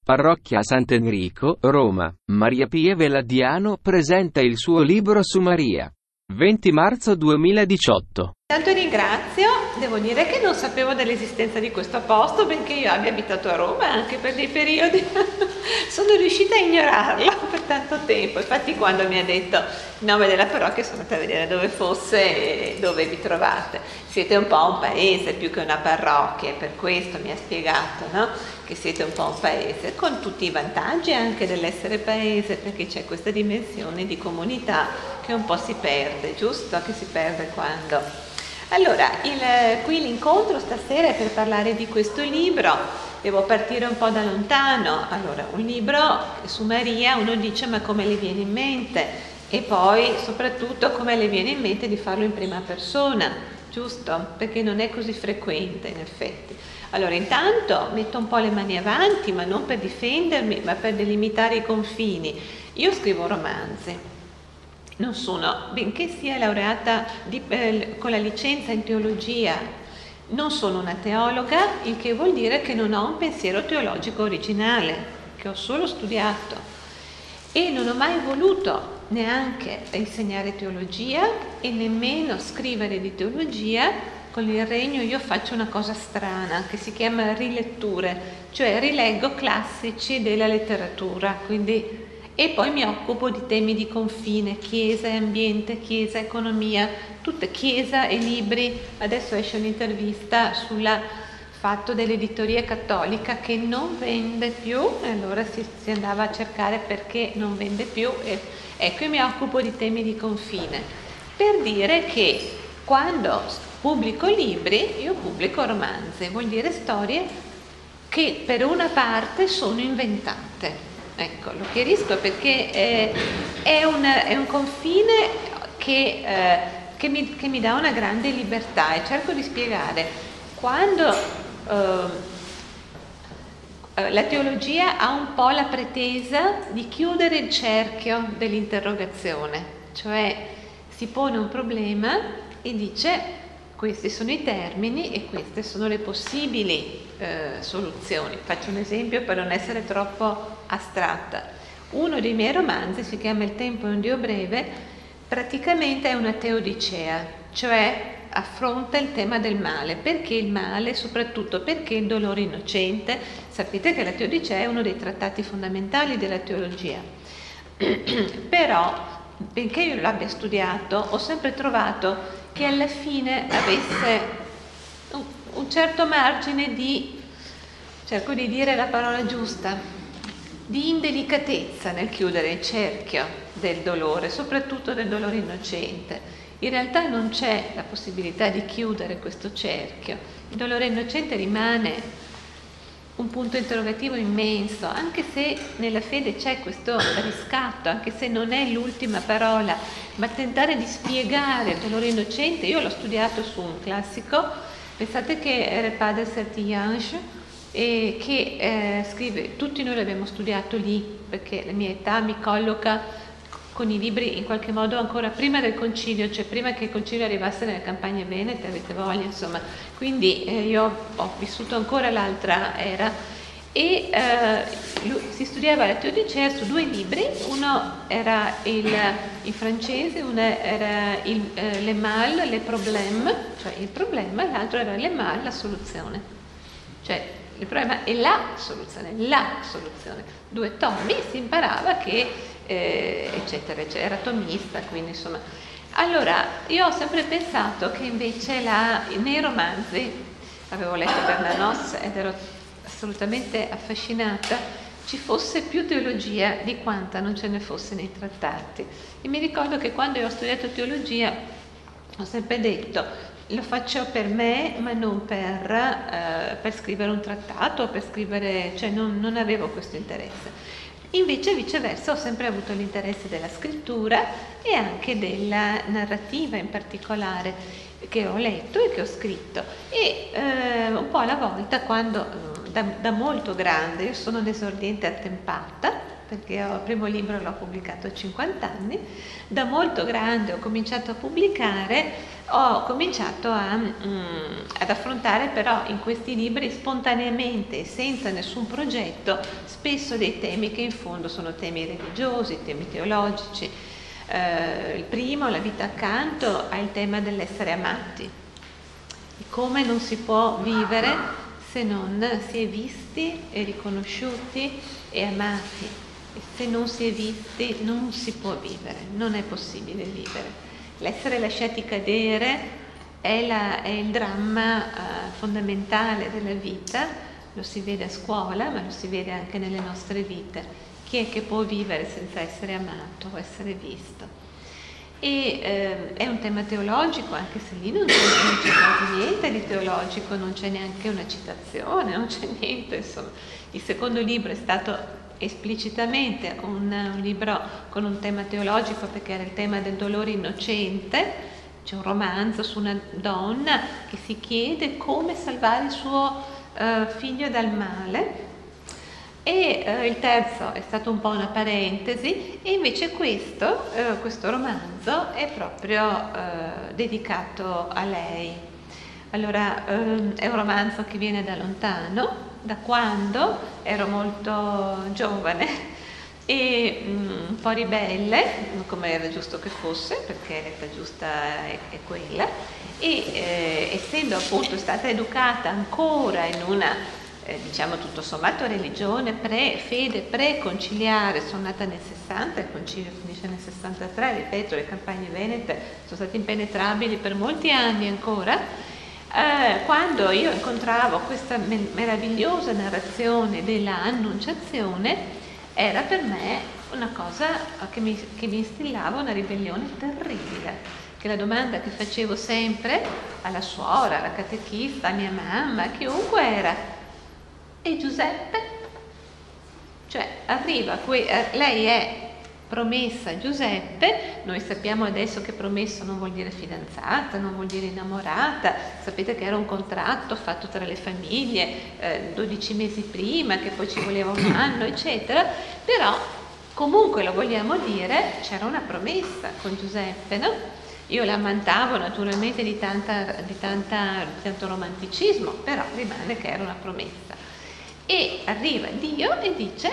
Parrocchia Sant'Enrico, Roma. Maria Pia Velladiano presenta il suo libro su Maria. 20 marzo 2018. Tanto ringrazio, devo dire che non sapevo dell'esistenza di questo posto, benché io abbia abitato a Roma anche per dei periodi, sono riuscita a ignorarlo per tanto tempo. Infatti quando mi ha detto il nome della parrocchia sono andata a vedere dove fosse e dove vi trovate. Siete un po' un paese più che una parrocchia, per questo mi ha spiegato, no? Che siete un po' un paese, con tutti i vantaggi anche dell'essere paese, perché c'è questa dimensione di comunità che un po' si perde, giusto? Che si perde quando... Allora, qui l'incontro stasera è per parlare di questo libro. Devo partire un po' da lontano. Allora, un libro su Maria, uno dice ma come le viene in mente? E poi soprattutto come le viene in mente di farlo in prima persona, giusto? Perché non è così frequente in effetti. Allora, intanto metto un po' le mani avanti, ma non per difendermi, ma per delimitare i confini. Io scrivo romanzi. Non sono, benché sia laureata con la licenza in teologia, non sono una teologa, il che vuol dire che non ho un pensiero teologico originale, che ho solo studiato e non ho mai voluto neanche insegnare teologia e nemmeno scrivere di teologia. Con il Regno io faccio una cosa strana che si chiama riletture, cioè rileggo classici della letteratura, quindi... E poi mi occupo di temi di confine, chiesa e ambiente, chiesa e economia, tutte chiesa e libri. Adesso esce un'intervista sul fatto dell'editoria cattolica che non vende più, e allora si andava a cercare perché non vende più. E ecco, io mi occupo di temi di confine, per dire che quando pubblico libri, io pubblico romanzi, vuol dire storie che per una parte sono inventate. Ecco, lo chiarisco perché è un confine che mi dà una grande libertà e cerco di spiegare. Quando la teologia ha un po' la pretesa di chiudere il cerchio dell'interrogazione, cioè si pone un problema e dice questi sono i termini e queste sono le possibili soluzioni. Faccio un esempio per non essere troppo astratta. Uno dei miei romanzi si chiama Il tempo è un Dio breve, praticamente è una teodicea, cioè affronta il tema del male. Perché il male? Soprattutto perché il dolore innocente. Sapete che la teodicea è uno dei trattati fondamentali della teologia. Però, benché io l'abbia studiato, ho sempre trovato che alla fine avesse un certo margine di, cerco di dire la parola giusta, di indelicatezza nel chiudere il cerchio del dolore, soprattutto del dolore innocente. In realtà non c'è la possibilità di chiudere questo cerchio. Il dolore innocente rimane un punto interrogativo immenso, anche se nella fede c'è questo riscatto, anche se non è l'ultima parola, ma tentare di spiegare il dolore innocente. Io l'ho studiato su un classico, pensate che era il padre Sertillanges, e che scrive, tutti noi l'abbiamo studiato lì, perché la mia età mi colloca con i libri in qualche modo ancora prima del concilio, cioè prima che il concilio arrivasse nelle campagne venete, avete voglia, insomma. Quindi io ho vissuto ancora l'altra era e si studiava la teodicea su due libri, uno era il francese, uno era Le Mal, Le Problème, cioè il problema, e l'altro era Le Mal, la soluzione. Cioè il problema è la soluzione, due tomi, si imparava che eccetera, eccetera, era tomista, quindi insomma. Allora, io ho sempre pensato che invece nei romanzi, avevo letto Bernanos ed ero assolutamente affascinata, ci fosse più teologia di quanta non ce ne fosse nei trattati. E mi ricordo che quando io ho studiato teologia ho sempre detto lo faccio per me, ma non per scrivere un trattato, per scrivere, cioè non avevo questo interesse. Invece viceversa ho sempre avuto l'interesse della scrittura e anche della narrativa in particolare, che ho letto e che ho scritto. E un po' alla volta, quando da molto grande, io sono un'esordiente attempata, perché il primo libro l'ho pubblicato a 50 anni, da molto grande ho cominciato a pubblicare, ho cominciato ad affrontare però in questi libri spontaneamente, senza nessun progetto, spesso dei temi che in fondo sono temi religiosi, temi teologici. Il primo, La vita accanto, ha il tema dell'essere amati, di come non si può vivere se non si è visti e riconosciuti e amati, e se non si è visti non si può vivere, non è possibile vivere. L'essere lasciati cadere è il dramma fondamentale della vita, lo si vede a scuola ma lo si vede anche nelle nostre vite. Chi è che può vivere senza essere amato o essere visto? E è un tema teologico, anche se lì non c'è quasi niente di teologico, non c'è neanche una citazione, non c'è niente, insomma. Il secondo libro è stato esplicitamente un libro con un tema teologico, perché era il tema del dolore innocente. C'è un romanzo su una donna che si chiede come salvare il suo figlio dal male. E il terzo è stato un po' una parentesi, e invece questo romanzo è proprio dedicato a lei. Allora, è un romanzo che viene da lontano, da quando ero molto giovane e un po' ribelle, come era giusto che fosse, perché l'età giusta è quella, e essendo appunto stata educata ancora in una diciamo tutto sommato religione, fede pre-conciliare, sono nata nel 60, il concilio finisce nel 63, ripeto, le campagne venete sono state impenetrabili per molti anni ancora. Quando io incontravo questa meravigliosa narrazione della Annunciazione, era per me una cosa che mi instillava una ribellione terribile, che la domanda che facevo sempre alla suora, alla catechista, a mia mamma, a chiunque era: e Giuseppe? Cioè arriva qui, lei è promessa a Giuseppe, noi sappiamo adesso che promessa non vuol dire fidanzata, non vuol dire innamorata, sapete che era un contratto fatto tra le famiglie 12 mesi prima, che poi ci voleva un anno, eccetera, però comunque lo vogliamo dire, c'era una promessa con Giuseppe, no? Io la ammantavo naturalmente di tanto romanticismo, però rimane che era una promessa. E arriva Dio e dice,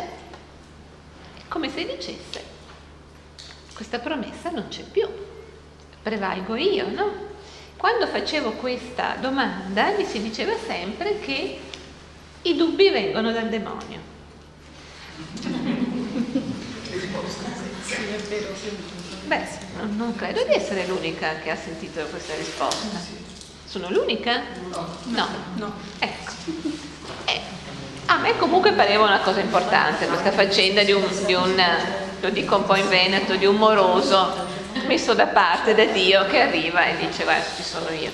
come se dicesse: questa promessa non c'è più, prevalgo io, no? Quando facevo questa domanda mi si diceva sempre che i dubbi vengono dal demonio. Beh, non credo di essere l'unica che ha sentito questa risposta. Sono l'unica? No. Ecco. A me comunque pareva una cosa importante questa faccenda di un, lo dico un po' in veneto, di un moroso messo da parte da Dio che arriva e dice: guarda, ci sono io.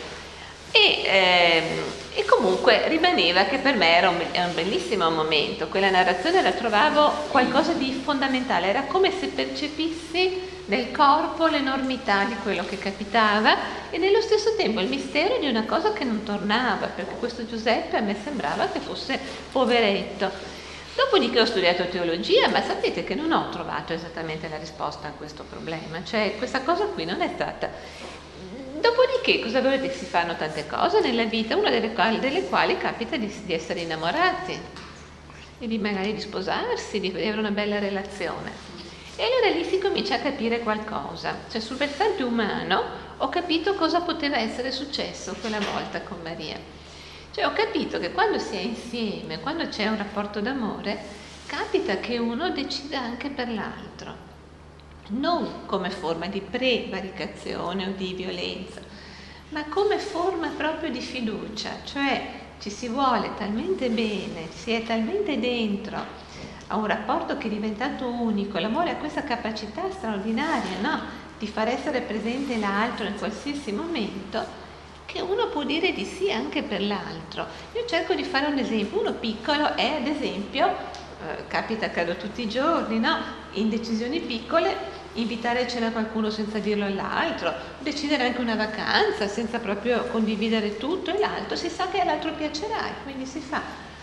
E comunque rimaneva che per me era un bellissimo momento, quella narrazione la trovavo qualcosa di fondamentale, era come se percepissi nel corpo l'enormità di quello che capitava e nello stesso tempo il mistero di una cosa che non tornava, perché questo Giuseppe a me sembrava che fosse poveretto. Dopodiché ho studiato teologia, ma sapete che non ho trovato esattamente la risposta a questo problema, cioè questa cosa qui non è stata. Dopodiché, cosa volete, si fanno tante cose nella vita, una delle quali capita di essere innamorati e magari di sposarsi, di avere una bella relazione. E allora lì si comincia a capire qualcosa, cioè sul versante umano ho capito cosa poteva essere successo quella volta con Maria. Cioè ho capito che quando si è insieme, quando c'è un rapporto d'amore, capita che uno decida anche per l'altro. Non come forma di prevaricazione o di violenza, ma come forma proprio di fiducia, cioè ci si vuole talmente bene, si è talmente dentro a un rapporto che è diventato unico. L'amore ha questa capacità straordinaria, no? Di far essere presente l'altro in qualsiasi momento, che uno può dire di sì anche per l'altro. Io cerco di fare un esempio, uno piccolo è ad esempio, capita, accade tutti i giorni, no? In decisioni piccole, invitare a cena qualcuno senza dirlo all'altro, decidere anche una vacanza senza proprio condividere tutto e l'altro, si sa che all'altro piacerà e quindi si fa.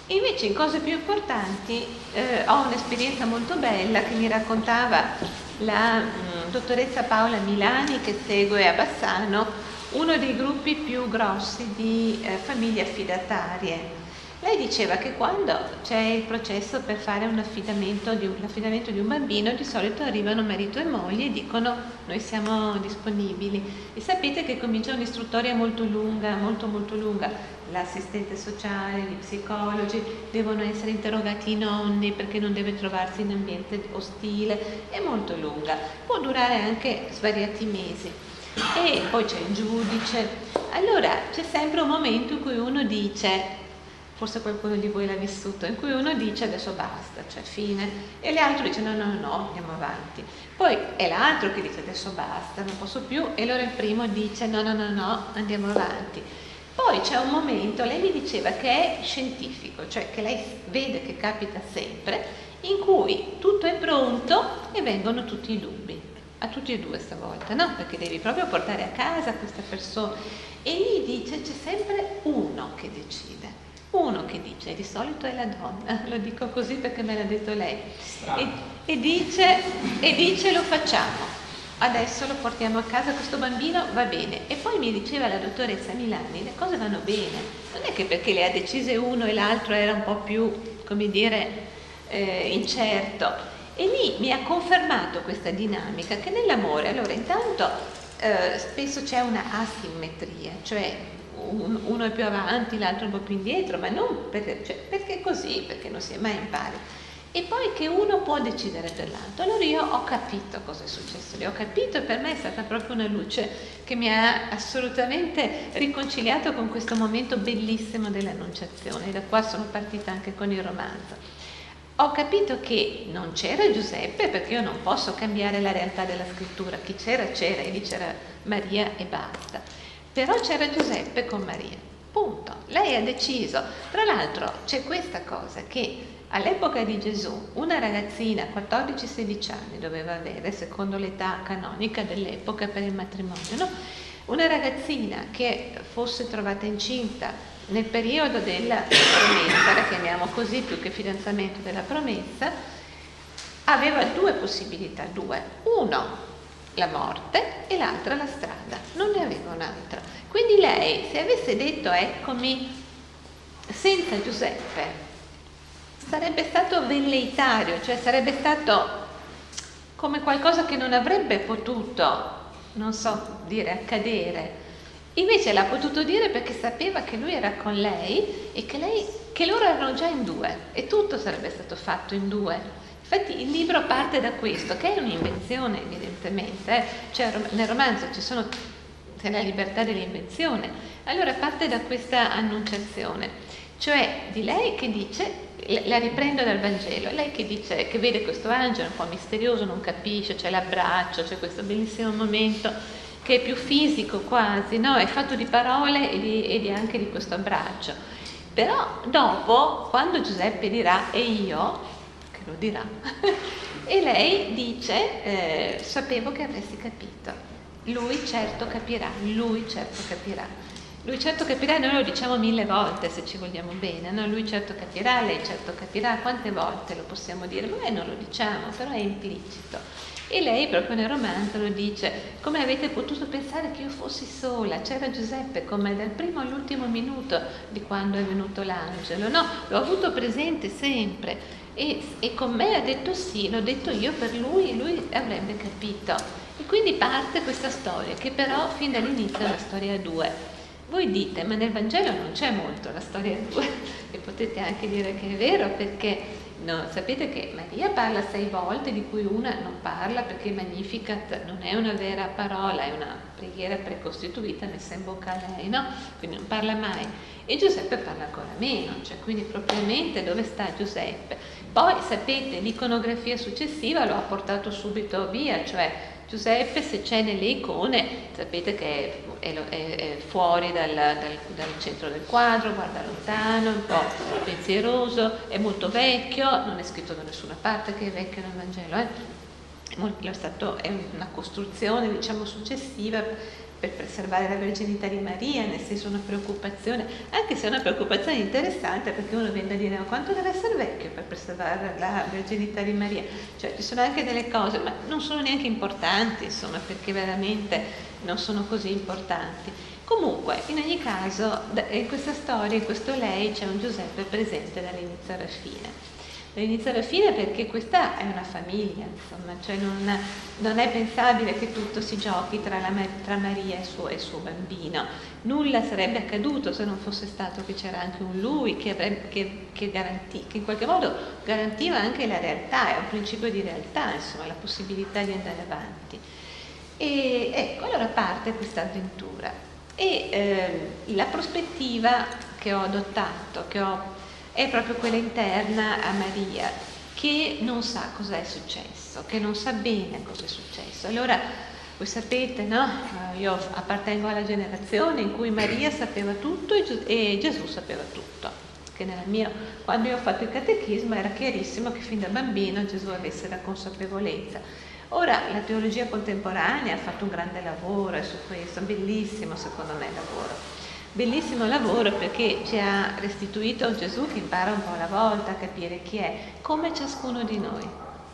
Invece in cose più importanti ho un'esperienza molto bella che mi raccontava la dottoressa Paola Milani, che segue a Bassano uno dei gruppi più grossi di famiglie affidatarie. Lei diceva che quando c'è il processo per fare l'affidamento di un bambino, di solito arrivano marito e moglie e dicono noi siamo disponibili, e sapete che comincia un'istruttoria molto lunga, molto lunga. L'assistente sociale, gli psicologi, devono essere interrogati i nonni perché non deve trovarsi in ambiente ostile, è molto lunga, può durare anche svariati mesi. E poi c'è il giudice. Allora c'è sempre un momento in cui uno dice, forse qualcuno di voi l'ha vissuto, in cui uno dice adesso basta, cioè fine, e l'altro dice no, andiamo avanti. Poi è l'altro che dice adesso basta, non posso più, e allora il primo dice no, andiamo avanti. Poi c'è un momento, lei mi diceva che è scientifico, cioè che lei vede che capita sempre, in cui tutto è pronto e vengono tutti i dubbi, a tutti e due stavolta, no? Perché devi proprio portare a casa questa persona. E lì dice c'è sempre uno che decide. Uno che dice, di solito è la donna, lo dico così perché me l'ha detto lei, e dice lo facciamo, adesso lo portiamo a casa, questo bambino va bene. E poi mi diceva la dottoressa Milani, le cose vanno bene, non è che perché le ha decise uno e l'altro era un po' più, come dire, incerto. E lì mi ha confermato questa dinamica che nell'amore, allora intanto spesso c'è una asimmetria, cioè uno è più avanti, l'altro un po' più indietro, ma non perché è così, perché non si è mai in pari. E poi che uno può decidere per l'altro. Allora io ho capito cosa è successo, ho capito, e per me è stata proprio una luce che mi ha assolutamente riconciliato con questo momento bellissimo dell'Annunciazione, e da qua sono partita anche con il romanzo. Ho capito che non c'era Giuseppe, perché io non posso cambiare la realtà della scrittura, chi c'era e lì c'era Maria e basta. Però c'era Giuseppe con Maria, punto. Lei ha deciso. Tra l'altro c'è questa cosa che all'epoca di Gesù una ragazzina 14-16 anni doveva avere, secondo l'età canonica dell'epoca per il matrimonio, no? Una ragazzina che fosse trovata incinta nel periodo della promessa, la chiamiamo così più che fidanzamento, della promessa, aveva due possibilità, uno la morte e l'altra la strada, non ne aveva un'altra. Quindi lei, se avesse detto eccomi senza Giuseppe, sarebbe stato velleitario, cioè sarebbe stato come qualcosa che non avrebbe potuto, non so dire, accadere. Invece l'ha potuto dire perché sapeva che lui era con lei e che loro erano già in due e tutto sarebbe stato fatto in due. Infatti il libro parte da questo, che è un'invenzione evidentemente, cioè nel romanzo c'è la libertà dell'invenzione, allora parte da questa annunciazione, cioè di lei che dice, la riprendo dal Vangelo, lei che dice, che vede questo angelo un po' misterioso, non capisce, c'è l'abbraccio, c'è questo bellissimo momento che è più fisico quasi, no? È fatto di parole e anche di questo abbraccio. Però dopo, quando Giuseppe dirà e io, lo dirà, e lei dice sapevo che avresti capito, lui certo capirà, noi lo diciamo 1000 volte se ci vogliamo bene, no? Lui certo capirà, lei certo capirà, quante volte lo possiamo dire, ma non lo diciamo, però è implicito. E lei proprio nel romanzo lo dice, come avete potuto pensare che io fossi sola, c'era Giuseppe con me dal primo all'ultimo minuto di quando è venuto l'angelo, no? L'ho avuto presente sempre e con me ha detto sì, l'ho detto io per lui e lui avrebbe capito. E quindi parte questa storia che però fin dall'inizio è una storia a due. Voi dite, ma nel Vangelo non c'è molto la storia a due, e potete anche dire che è vero, perché no, sapete che Maria parla 6 volte, di cui una non parla perché Magnificat non è una vera parola, è una preghiera precostituita messa in bocca a lei, no? Quindi non parla mai. E Giuseppe parla ancora meno, cioè quindi propriamente dove sta Giuseppe? Poi sapete, l'iconografia successiva lo ha portato subito via, cioè Giuseppe, se c'è nelle icone, sapete che è fuori dal centro del quadro, guarda lontano, un po' pensieroso, è molto vecchio, non è scritto da nessuna parte che è vecchio nel Vangelo, è una costruzione, diciamo, successiva per preservare la verginità di Maria, nel senso una preoccupazione, anche se è una preoccupazione interessante, perché uno viene a dire: ma quanto deve essere vecchio per preservare la verginità di Maria? Cioè ci sono anche delle cose, ma non sono neanche importanti, insomma, perché veramente non sono così importanti. Comunque, in ogni caso, in questa storia, in questo lei, c'è un Giuseppe presente dall'inizio alla fine. Dall'inizio alla fine, perché questa è una famiglia, insomma, cioè non è pensabile che tutto si giochi tra Maria e il suo bambino. Nulla sarebbe accaduto se non fosse stato che c'era anche un lui che in qualche modo garantiva anche la realtà, è un principio di realtà, insomma, la possibilità di andare avanti. E ecco, allora parte questa avventura. E la prospettiva che ho adottato, è proprio quella interna a Maria, che non sa cosa è successo, che non sa bene cosa è successo. Allora, voi sapete, no? Io appartengo alla generazione in cui Maria sapeva tutto e Gesù sapeva tutto. Che quando io ho fatto il catechismo era chiarissimo che fin da bambino Gesù avesse la consapevolezza. Ora la teologia contemporanea ha fatto un grande lavoro su questo, bellissimo secondo me il lavoro. Bellissimo lavoro, perché ci ha restituito un Gesù che impara un po' alla volta a capire chi è, come ciascuno di noi,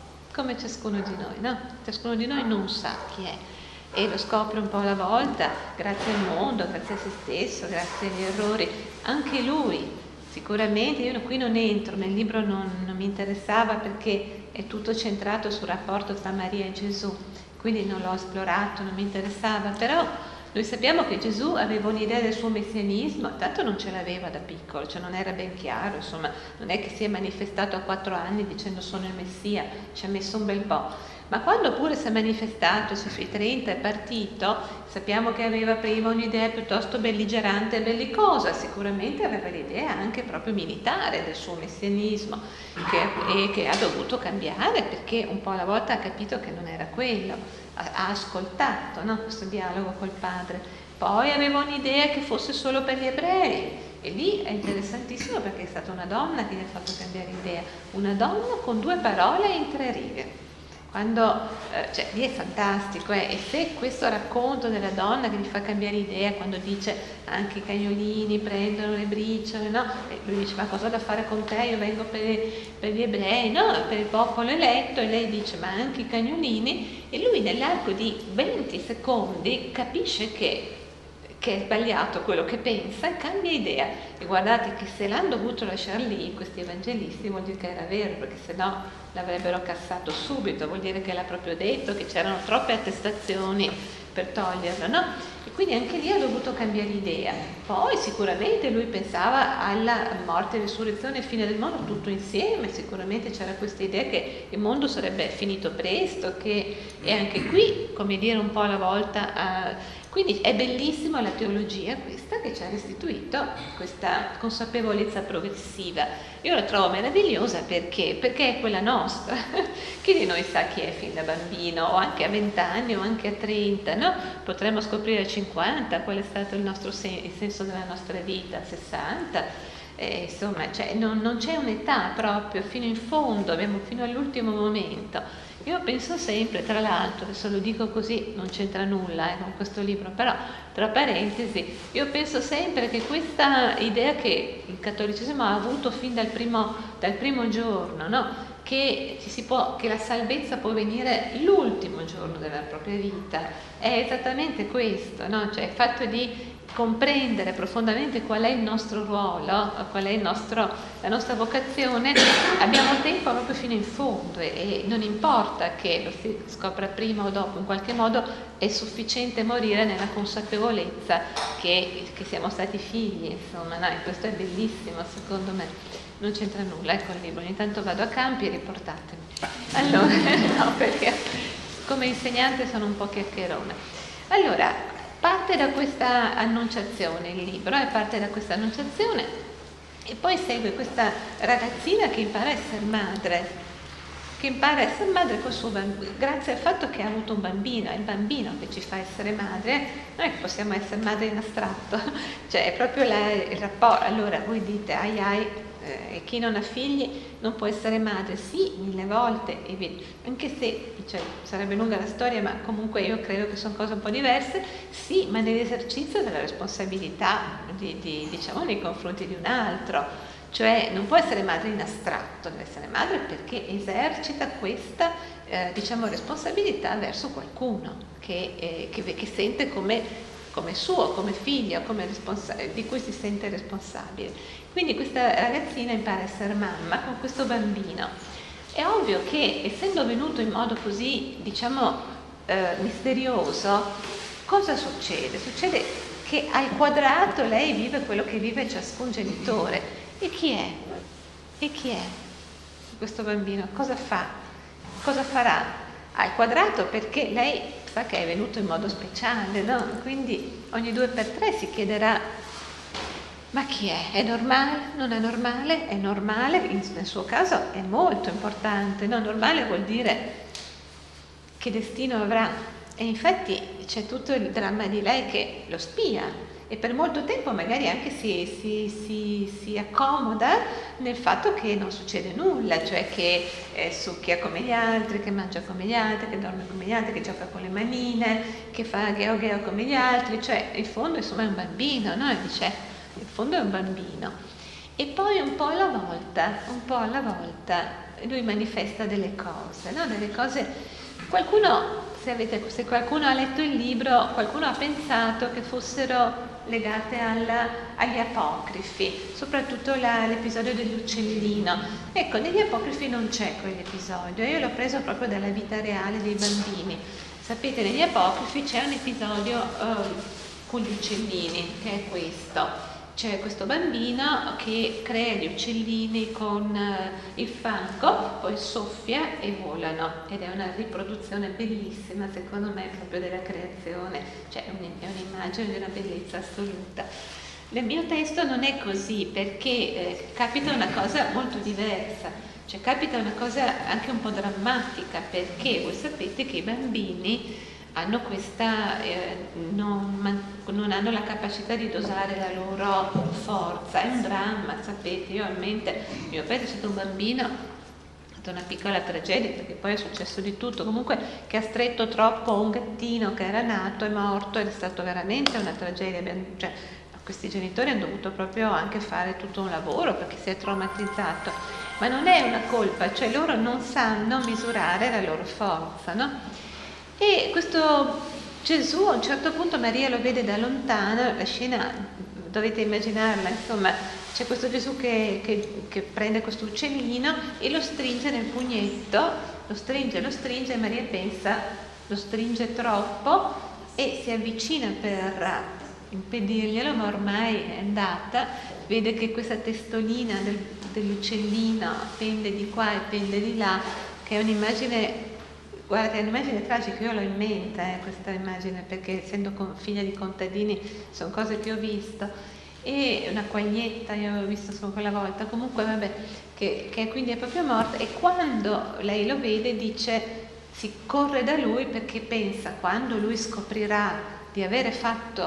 no? Ciascuno di noi non sa chi è e lo scopre un po' alla volta, grazie al mondo, grazie a se stesso, grazie agli errori. Anche lui, sicuramente, io qui non entro, nel libro non mi interessava perché è tutto centrato sul rapporto tra Maria e Gesù, quindi non l'ho esplorato, non mi interessava, però noi sappiamo che Gesù aveva un'idea del suo messianismo, tanto non ce l'aveva da piccolo, cioè non era ben chiaro, insomma, non è che si è manifestato a 4 anni dicendo sono il Messia, ci ha messo un bel po'. Ma quando pure si è manifestato sui 30 è partito, sappiamo che aveva prima un'idea piuttosto belligerante e bellicosa, sicuramente aveva l'idea anche proprio militare del suo messianismo che ha dovuto cambiare perché un po' alla volta ha capito che non era quello. Ha ascoltato, no? Questo dialogo col padre. Poi aveva un'idea che fosse solo per gli ebrei e lì è interessantissimo perché è stata una donna che gli ha fatto cambiare idea, una donna con 2 parole in 3 righe. Cioè, lì è fantastico, e se questo racconto della donna che gli fa cambiare idea quando dice anche i cagnolini prendono le briciole, no? E lui dice: ma cosa ho da fare con te? Io vengo per gli ebrei, no? Per il popolo eletto. E lei dice: ma anche i cagnolini. E lui nell'arco di 20 secondi capisce che è sbagliato quello che pensa e cambia idea. E guardate che se l'hanno dovuto lasciare lì questi evangelisti vuol dire che era vero, perché sennò l'avrebbero cassato subito, vuol dire che l'ha proprio detto, che c'erano troppe attestazioni per toglierlo, no? E quindi anche lì ha dovuto cambiare idea. Poi sicuramente lui pensava alla morte, resurrezione e fine del mondo tutto insieme, sicuramente c'era questa idea che il mondo sarebbe finito presto, e anche qui, come dire, un po' alla volta. Quindi è bellissima la teologia questa che ci ha restituito questa consapevolezza progressiva. Io la trovo meravigliosa perché è quella nostra. Chi di noi sa chi è fin da bambino, o anche a 20 anni o anche a 30, no? Potremmo scoprire a 50 qual è stato il senso della nostra vita, a 60. Insomma, cioè, non c'è un'età proprio, fino in fondo, abbiamo fino all'ultimo momento. Io penso sempre, tra l'altro, adesso lo dico così, non c'entra nulla con questo libro, però tra parentesi, io penso sempre che questa idea che il cattolicesimo ha avuto fin dal primo giorno, no? Che la salvezza può venire l'ultimo giorno della propria vita, è esattamente questo, no? Cioè il fatto di comprendere profondamente qual è il nostro ruolo, qual è la nostra vocazione, abbiamo tempo proprio fino in fondo e non importa che lo si scopra prima o dopo, in qualche modo è sufficiente morire nella consapevolezza che siamo stati figli, insomma, no? E questo è bellissimo secondo me, non c'entra nulla, ecco il libro, ogni tanto vado a campi e riportatemi. Allora, no, perché come insegnante sono un po' chiacchierona. Allora, parte da questa annunciazione il libro, parte da questa annunciazione e poi segue questa ragazzina che impara a essere madre, col suo bambino, grazie al fatto che ha avuto un bambino, è il bambino che ci fa essere madre, non è che possiamo essere madre in astratto, cioè è proprio il rapporto. Allora voi dite, e chi non ha figli non può essere madre, sì, 1000 volte, anche se sarebbe lunga la storia, ma comunque io credo che sono cose un po' diverse, sì, ma nell'esercizio della responsabilità diciamo nei confronti di un altro, cioè non può essere madre in astratto, deve essere madre perché esercita questa diciamo responsabilità verso qualcuno che sente come suo, come figlio, di cui si sente responsabile. Quindi questa ragazzina impara a essere mamma con questo bambino. È ovvio che, essendo venuto in modo così, diciamo, misterioso, cosa succede? Succede che al quadrato lei vive quello che vive ciascun genitore. E chi è? E chi è questo bambino? Cosa fa? Cosa farà? Al quadrato perché lei sa che è venuto in modo speciale, no? Quindi ogni 2x3 si chiederà: ma chi è? È normale? Non è normale? È normale? Nel suo caso è molto importante, no? Normale vuol dire che destino avrà. E infatti c'è tutto il dramma di lei che lo spia e per molto tempo magari anche si accomoda nel fatto che non succede nulla, cioè che succhia come gli altri, che mangia come gli altri, che dorme come gli altri, che gioca con le manine, che fa gheo gheo come gli altri, cioè in fondo insomma è un bambino, no? E dice, in fondo è un bambino. E poi un po' alla volta lui manifesta delle cose, no? Delle cose. Qualcuno, se qualcuno ha letto il libro, qualcuno ha pensato che fossero legate agli apocrifi, soprattutto l'episodio dell'uccellino. Ecco, negli apocrifi non c'è quell'episodio, io l'ho preso proprio dalla vita reale dei bambini. Sapete, negli apocrifi c'è un episodio con gli uccellini, che è questo. C'è questo bambino che crea gli uccellini con il fango, poi soffia e volano, ed è una riproduzione bellissima secondo me proprio della creazione, cioè è un'immagine di una bellezza assoluta. Nel mio testo non è così perché capita una cosa molto diversa, cioè capita una cosa anche un po' drammatica, perché voi sapete che i bambini hanno questa, non hanno la capacità di dosare la loro forza, è un dramma, sapete, io ho in mente, mio padre è stato un bambino, è stata una piccola tragedia perché poi è successo di tutto, comunque che ha stretto troppo un gattino che era nato, è morto ed è stato veramente una tragedia, cioè, questi genitori hanno dovuto proprio anche fare tutto un lavoro perché si è traumatizzato, ma non è una colpa, cioè loro non sanno misurare la loro forza, no? E questo Gesù, a un certo punto Maria lo vede da lontano, la scena dovete immaginarla, insomma, c'è questo Gesù che prende questo uccellino e lo stringe nel pugnetto, lo stringe e Maria pensa, lo stringe troppo e si avvicina per impedirglielo, ma ormai è andata, vede che questa testolina dell'uccellino pende di qua e pende di là, che è un'immagine. Guardate, è un'immagine tragica, io l'ho in mente questa immagine, perché essendo figlia di contadini sono cose che ho visto, e una quaglietta io avevo visto solo quella volta, comunque vabbè, che quindi è proprio morta, e quando lei lo vede dice, si corre da lui perché pensa, quando lui scoprirà di avere fatto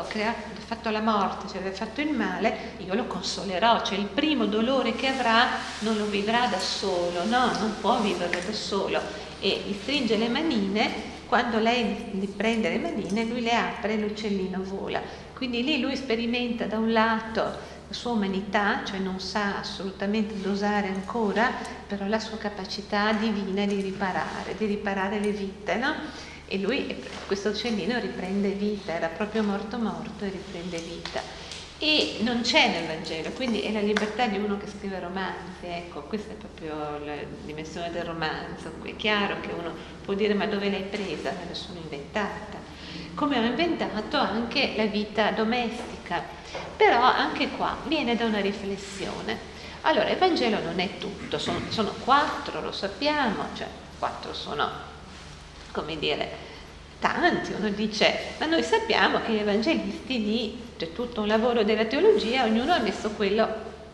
la morte, cioè aver fatto il male, io lo consolerò, cioè il primo dolore che avrà non lo vivrà da solo, no, non può viverlo da solo. E gli stringe le manine, quando lei gli prende le manine lui le apre e l'uccellino vola, quindi lì lui sperimenta da un lato la sua umanità, cioè non sa assolutamente dosare ancora, però la sua capacità divina di riparare le vite, no? E lui, questo uccellino riprende vita, era proprio morto e riprende vita. E non c'è nel Vangelo, quindi è la libertà di uno che scrive romanzi, ecco, questa è proprio la dimensione del romanzo. È chiaro che uno può dire, ma dove l'hai presa? Me la sono inventata, come ho inventato anche la vita domestica, però anche qua viene da una riflessione. Allora, il Vangelo non è tutto, sono 4, lo sappiamo, cioè 4 sono, come dire, tanti, uno dice, ma noi sappiamo che gli evangelisti lì c'è tutto un lavoro della teologia, ognuno ha messo quello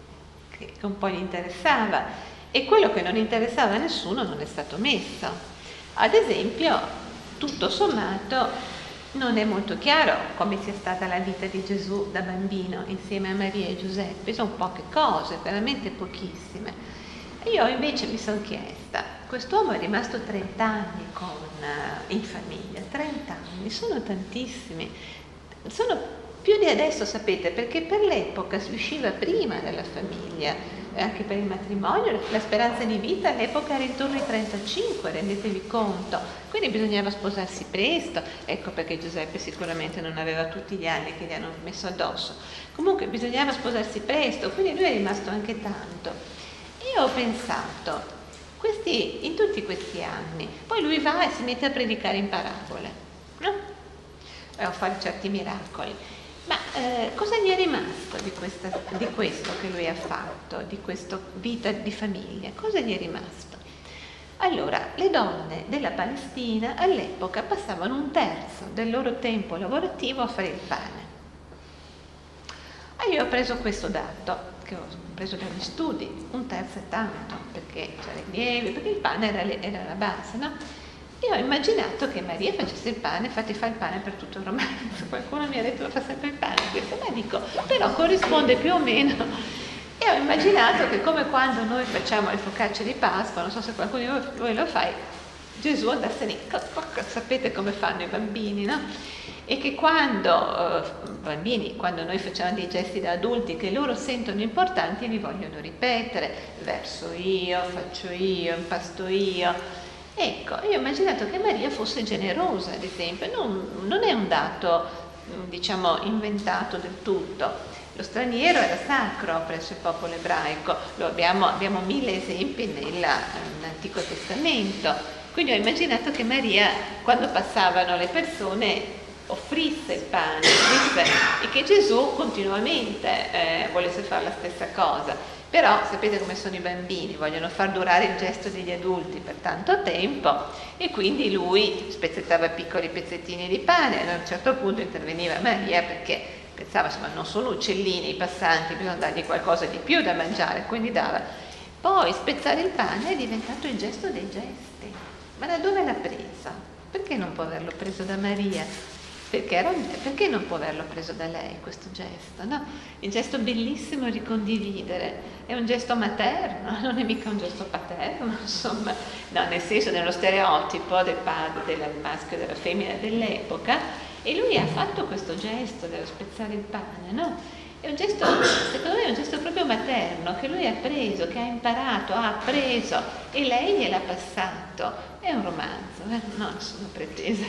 che un po' gli interessava e quello che non interessava a nessuno non è stato messo. Ad esempio, tutto sommato, Non è molto chiaro come sia stata la vita di Gesù da bambino insieme a Maria e Giuseppe, sono poche cose, veramente pochissime. E io invece mi sono chiesta, quest'uomo è rimasto 30 anni in famiglia, 30 anni, sono tantissimi, sono più di adesso, sapete, perché per l'epoca si usciva prima dalla famiglia, anche per il matrimonio, la speranza di vita all'epoca era intorno ai 35, rendetevi conto, quindi bisognava sposarsi presto, ecco perché Giuseppe sicuramente non aveva tutti gli anni che gli hanno messo addosso, comunque bisognava sposarsi presto, quindi lui è rimasto anche tanto. Io ho pensato, in tutti questi anni, poi lui va e si mette a predicare in parabole, no? E a fare certi miracoli. Ma cosa gli è rimasto di questo che lui ha fatto, di questa vita di famiglia? Cosa gli è rimasto? Allora, le donne della Palestina all'epoca passavano un terzo del loro tempo lavorativo a fare il pane. Io ho preso questo dato, che ho preso dagli studi, un terzo è tanto, perché c'era il lieve, perché il pane era la base, no? Io ho immaginato che Maria facesse il pane, infatti fa il pane per tutto il romanzo, qualcuno mi ha detto fa sempre il pane, questo, ma dico, però corrisponde più o meno. E ho immaginato che come quando noi facciamo le focacce di Pasqua, non so se qualcuno di voi lo fa, Gesù andasse lì, sapete come fanno i bambini, no? E che quando noi facciamo dei gesti da adulti che loro sentono importanti, li vogliono ripetere, verso io, faccio io, impasto io. Ecco, io ho immaginato che Maria fosse generosa, ad esempio, non è un dato, diciamo, inventato del tutto. Lo straniero era sacro presso il popolo ebraico, abbiamo 1000 esempi nell'Antico Testamento, quindi ho immaginato che Maria, quando passavano le persone, offrisse il pane, e che Gesù continuamente volesse fare la stessa cosa. Però sapete come sono i bambini, vogliono far durare il gesto degli adulti per tanto tempo e quindi lui spezzettava piccoli pezzettini di pane e a un certo punto interveniva Maria perché pensava, insomma, non sono uccellini i passanti, bisogna dargli qualcosa di più da mangiare, quindi dava. Poi spezzare il pane è diventato il gesto dei gesti. Ma da dove l'ha presa? Perché non può averlo preso da Maria? Perché non può averlo preso da lei questo gesto? No? Il gesto bellissimo di condividere è un gesto materno, non è mica un gesto paterno, insomma, no, nel senso, nello stereotipo del padre, del maschio e della femmina dell'epoca, e lui ha fatto questo gesto dello spezzare il pane, no? È un gesto, secondo me è un gesto proprio materno, che lui ha preso, che ha imparato, ha appreso e lei gliel'ha passato. È un romanzo, no, sono pretesa.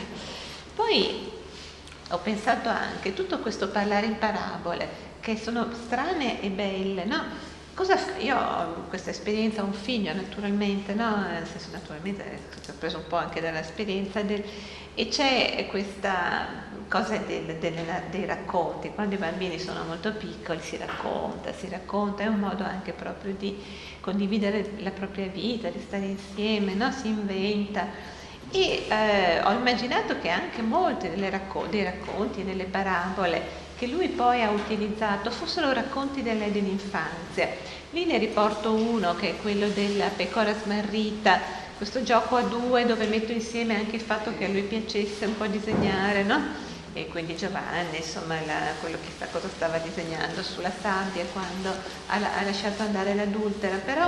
Poi ho pensato anche tutto questo parlare in parabole, che sono strane e belle, no? Io ho questa esperienza, ho un figlio naturalmente, no? Nel senso, naturalmente ho preso un po' anche dall'esperienza e c'è questa cosa dei racconti, quando i bambini sono molto piccoli si racconta, è un modo anche proprio di condividere la propria vita, di stare insieme, no? Si inventa. E ho immaginato che anche molti dei racconti, delle parabole che lui poi ha utilizzato fossero racconti dell'infanzia. Lì ne riporto uno che è quello della pecora smarrita, questo gioco a due dove metto insieme anche il fatto che a lui piacesse un po' disegnare, no? E quindi Giovanni, insomma, quello chissà cosa stava disegnando sulla sabbia quando ha lasciato andare l'adultera, però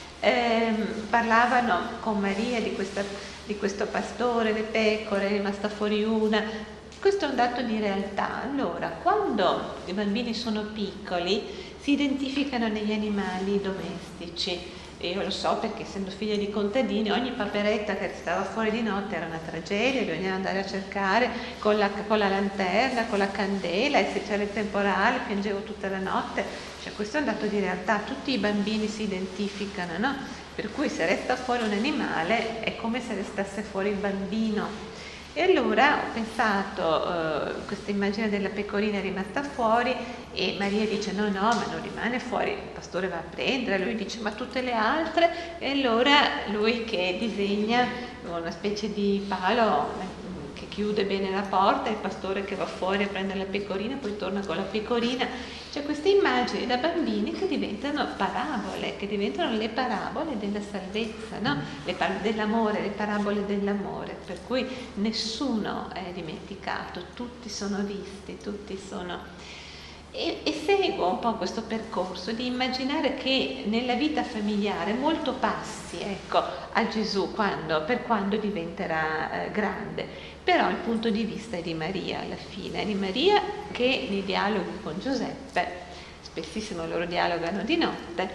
parlavano con Maria di questo pastore, le pecore, è rimasta fuori una. Questo è un dato di realtà. Allora, quando i bambini sono piccoli si identificano negli animali domestici. E io lo so perché, essendo figlia di contadini, ogni paperetta che stava fuori di notte era una tragedia, bisognava andare a cercare con la lanterna, con la candela, e se c'era il temporale piangevo tutta la notte. Cioè, questo è un dato di realtà, tutti i bambini si identificano, no? Per cui se resta fuori un animale è come se restasse fuori il bambino. E allora ho pensato, questa immagine della pecorina è rimasta fuori e Maria dice no, ma non rimane fuori, il pastore va a prendere, lui dice ma tutte le altre, e allora lui che disegna una specie di palo che chiude bene la porta, il pastore che va fuori a prendere la pecorina, poi torna con la pecorina. C'è queste immagini da bambini che diventano parabole, che diventano le parabole della salvezza, no? Dell'amore, le parabole dell'amore, per cui nessuno è dimenticato, tutti sono visti, tutti sono... E seguo un po' questo percorso di immaginare che nella vita familiare molto passi, ecco, a Gesù per quando diventerà grande. Però il punto di vista è di Maria alla fine, è di Maria che nei dialoghi con Giuseppe, spessissimo loro dialogano di notte,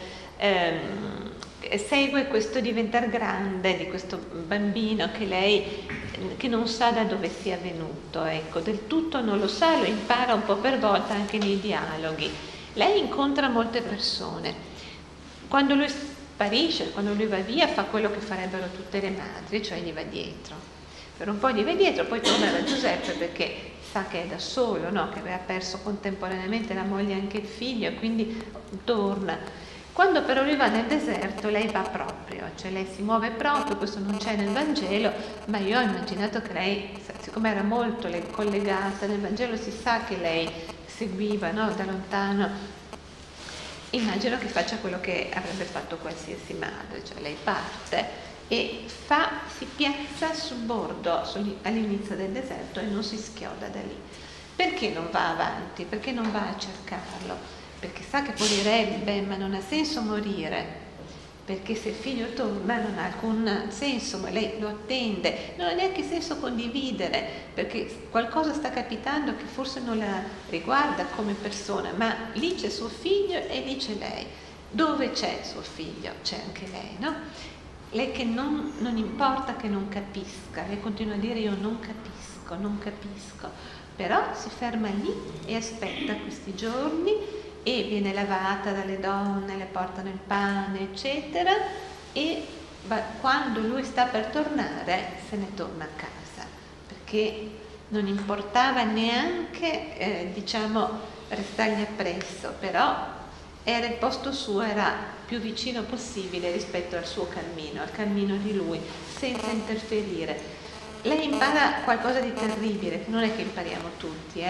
segue questo diventare grande di questo bambino che non sa da dove sia venuto, ecco, del tutto non lo sa, lo impara un po' per volta anche nei dialoghi. Lei incontra molte persone, quando lui sparisce, quando lui va via, fa quello che farebbero tutte le madri, cioè gli va dietro. Per un po' gli va dietro, poi torna da Giuseppe perché sa che è da solo, no? Che aveva perso contemporaneamente la moglie e anche il figlio, quindi torna. Quando però lui va nel deserto, lei va proprio, cioè lei si muove proprio, questo non c'è nel Vangelo, ma io ho immaginato che lei, siccome era molto collegata nel Vangelo, si sa che lei seguiva, no? Da lontano, immagino che faccia quello che avrebbe fatto qualsiasi madre, cioè lei parte e si piazza sul bordo all'inizio del deserto e non si schioda da lì. Perché non va avanti? Perché non va a cercarlo? Perché sa che morirebbe, ma non ha senso morire, perché se il figlio torna non ha alcun senso, ma lei lo attende, non ha neanche senso condividere, perché qualcosa sta capitando che forse non la riguarda come persona, ma lì c'è suo figlio e lì c'è lei. Dove c'è suo figlio? C'è anche lei, no? Lei che non importa che non capisca, lei continua a dire io non capisco, però si ferma lì e aspetta questi giorni e viene lavata dalle donne, le portano il pane, eccetera, e quando lui sta per tornare se ne torna a casa, perché non importava neanche, restargli appresso, però era il posto suo, era più vicino possibile rispetto al suo cammino, al cammino di lui, senza interferire. Lei impara qualcosa di terribile, che non è che impariamo tutti,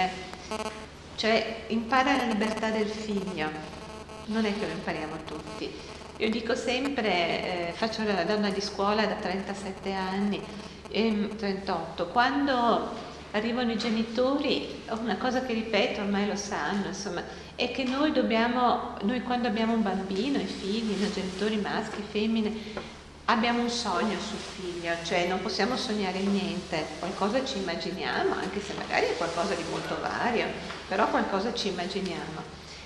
cioè impara la libertà del figlio, non è che lo impariamo tutti. Io dico sempre, faccio la donna di scuola da 37 anni, 38, quando arrivano i genitori, una cosa che ripeto, ormai lo sanno, insomma, è che noi quando abbiamo un bambino, i figli, i genitori maschi, femmine, abbiamo un sogno sul figlio, cioè non possiamo sognare niente, qualcosa ci immaginiamo, anche se magari è qualcosa di molto vario, però qualcosa ci immaginiamo.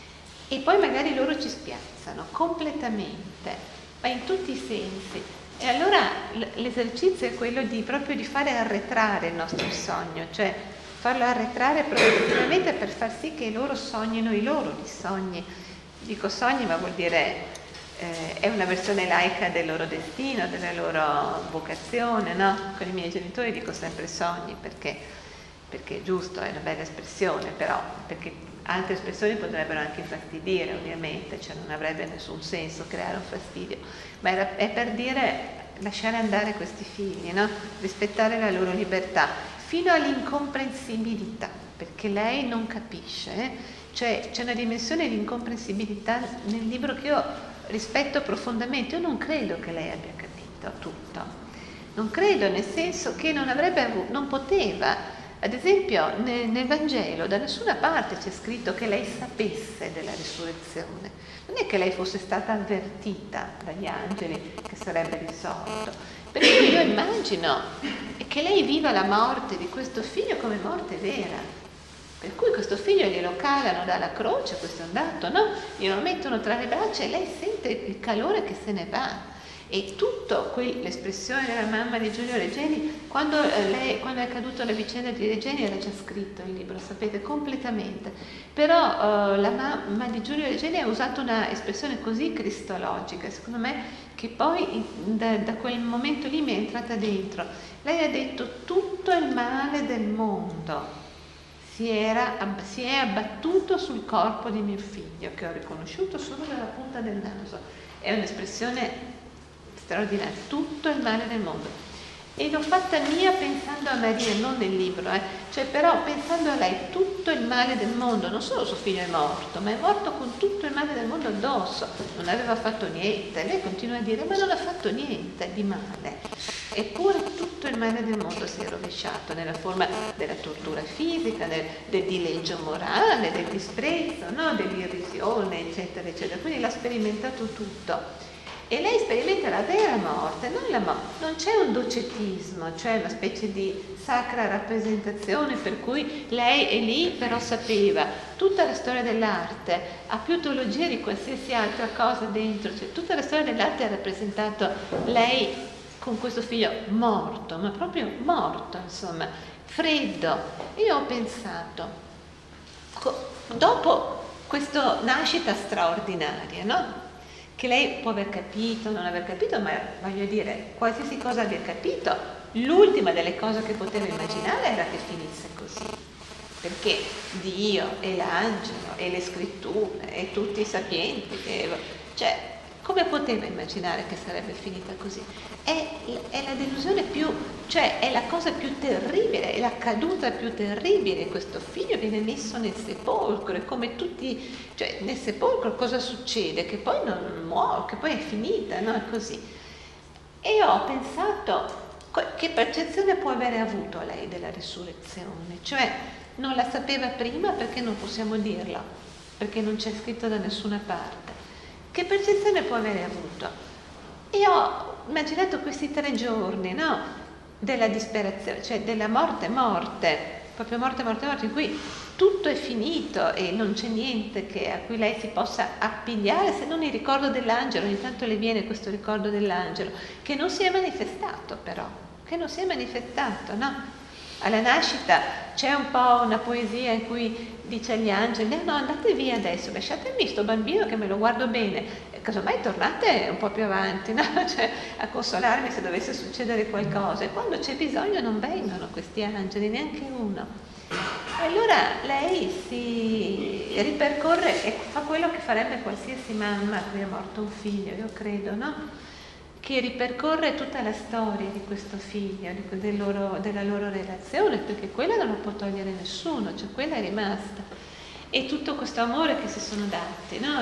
E poi magari loro ci spiazzano completamente, ma in tutti i sensi. E allora l'esercizio è quello proprio di fare arretrare il nostro sogno, cioè farlo arretrare progressivamente per far sì che loro sognino i loro sogni. Dico sogni, ma vuol dire è una versione laica del loro destino, della loro vocazione, no? Con i miei genitori dico sempre sogni perché è giusto, è una bella espressione, però perché altre espressioni potrebbero anche infastidire, ovviamente, cioè non avrebbe nessun senso creare un fastidio, ma è per dire lasciare andare questi figli, no? Rispettare la loro libertà, fino all'incomprensibilità, perché lei non capisce, cioè c'è una dimensione di incomprensibilità nel libro che io rispetto profondamente. Io non credo che lei abbia capito tutto, non credo, nel senso che non poteva. Ad esempio nel Vangelo da nessuna parte c'è scritto che lei sapesse della risurrezione, non è che lei fosse stata avvertita dagli angeli che sarebbe risorto, per cui io immagino che lei viva la morte di questo figlio come morte vera. Per cui questo figlio glielo calano dalla croce, questo è andato, no? Glielo mettono tra le braccia e lei sente il calore che se ne va. E tutto l'espressione della mamma di Giulio Regeni, quando è accaduto la vicenda di Regeni era già scritto il libro, sapete, completamente. Però la mamma di Giulio Regeni ha usato una espressione così cristologica, secondo me, che poi da quel momento lì mi è entrata dentro. Lei ha detto tutto il male del mondo si è abbattuto sul corpo di mio figlio, che ho riconosciuto solo dalla punta del naso. È un'espressione straordinaria, tutto il male del mondo. E l'ho fatta mia pensando a Maria, non nel libro, cioè però pensando a lei, tutto il male del mondo, non solo suo figlio è morto, ma è morto con tutto il male del mondo addosso, non aveva fatto niente, lei continua a dire ma non ha fatto niente di male, eppure tutto il male del mondo si è rovesciato nella forma della tortura fisica, del dileggio morale, del disprezzo, no? Dell'irrisione, eccetera, eccetera, quindi l'ha sperimentato tutto. E lei sperimenta la vera morte, non c'è un docetismo, cioè una specie di sacra rappresentazione per cui lei è lì però sapeva tutta la storia dell'arte, ha più teologia di qualsiasi altra cosa dentro, cioè tutta la storia dell'arte ha rappresentato lei con questo figlio morto, ma proprio morto, insomma, freddo. Io ho pensato, dopo questa nascita straordinaria, no? Che lei può aver capito, non aver capito, ma voglio dire, qualsiasi cosa abbia capito, l'ultima delle cose che poteva immaginare era che finisse così. Perché Dio e l'angelo e le scritture e tutti i sapienti, cioè, come poteva immaginare che sarebbe finita così? È la delusione più, cioè è la cosa più terribile, è la caduta più terribile. Questo figlio viene messo nel sepolcro e come tutti, cioè nel sepolcro cosa succede? Che poi non muore, che poi è finita, no? È così. E ho pensato, che percezione può avere avuto lei della risurrezione? Cioè non la sapeva prima perché non possiamo dirlo, perché non c'è scritto da nessuna parte. Che percezione può avere avuto? E ho immaginato questi 3 giorni, no? Della disperazione, cioè della morte, proprio morte, in cui tutto è finito e non c'è niente a cui lei si possa appigliare se non il ricordo dell'angelo. Ogni tanto le viene questo ricordo dell'angelo, che non si è manifestato però, no? Alla nascita c'è un po' una poesia in cui dice agli angeli no, andate via adesso, lasciatemi sto bambino che me lo guardo bene, casomai tornate un po' più avanti, no? Cioè, a consolarmi se dovesse succedere qualcosa. E quando c'è bisogno non vengono questi angeli, neanche uno. E allora lei si ripercorre e fa quello che farebbe qualsiasi mamma a cui è morto un figlio, io credo, no? Che ripercorre tutta la storia di questo figlio, della loro relazione, perché quella non lo può togliere nessuno, cioè quella è rimasta. E tutto questo amore che si sono dati, no?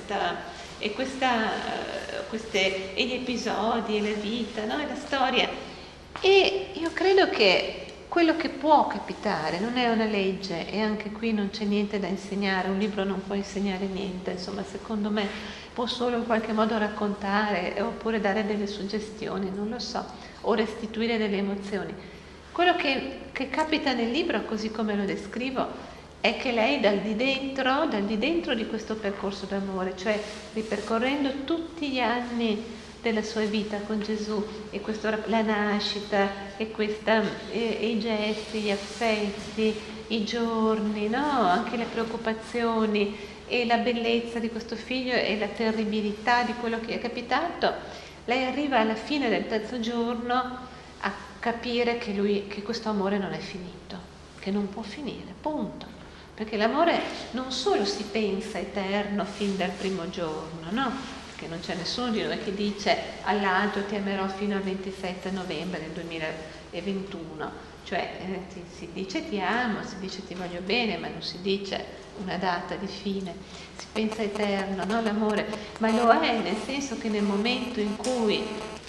E gli episodi, e la vita, no? E la storia. E io credo che quello che può capitare non è una legge, e anche qui non c'è niente da insegnare, un libro non può insegnare niente, insomma, secondo me può solo in qualche modo raccontare oppure dare delle suggestioni, non lo so, o restituire delle emozioni. Quello che capita nel libro, così come lo descrivo, è che lei dal di dentro di questo percorso d'amore, cioè ripercorrendo tutti gli anni della sua vita con Gesù, e la nascita, e i gesti, gli affetti, i giorni, no? Anche le preoccupazioni, e la bellezza di questo figlio e la terribilità di quello che è capitato, lei arriva alla fine del 3° giorno a capire che questo amore non è finito, che non può finire, punto. Perché l'amore non solo si pensa eterno fin dal primo giorno, no? Perché non c'è nessuno di noi che dice all'altro ti amerò fino al 27 novembre del 2021, cioè si dice ti amo, si dice ti voglio bene, ma non si dice una data di fine, si pensa eterno, no? L'amore, ma lo è nel senso che nel momento in cui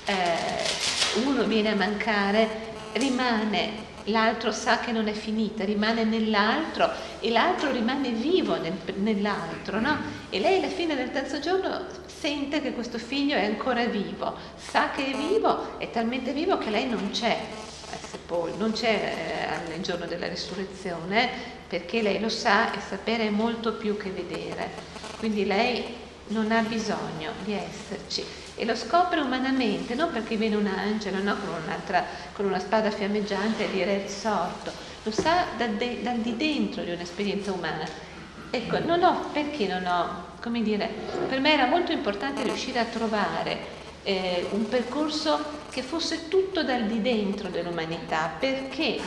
uno viene a mancare rimane, l'altro sa che non è finita, rimane nell'altro e l'altro rimane vivo nell'altro, no? E lei alla fine del 3° giorno sente che questo figlio è ancora vivo, sa che è vivo, è talmente vivo che lei non c'è non c'è il giorno della risurrezione, perché lei lo sa e sapere è molto più che vedere, quindi lei non ha bisogno di esserci e lo scopre umanamente, non perché viene un angelo, no? Con una spada fiammeggiante a dire è risorto, lo sa dal di dentro di un'esperienza umana. Ecco, come dire, per me era molto importante riuscire a trovare un percorso che fosse tutto dal di dentro dell'umanità, perché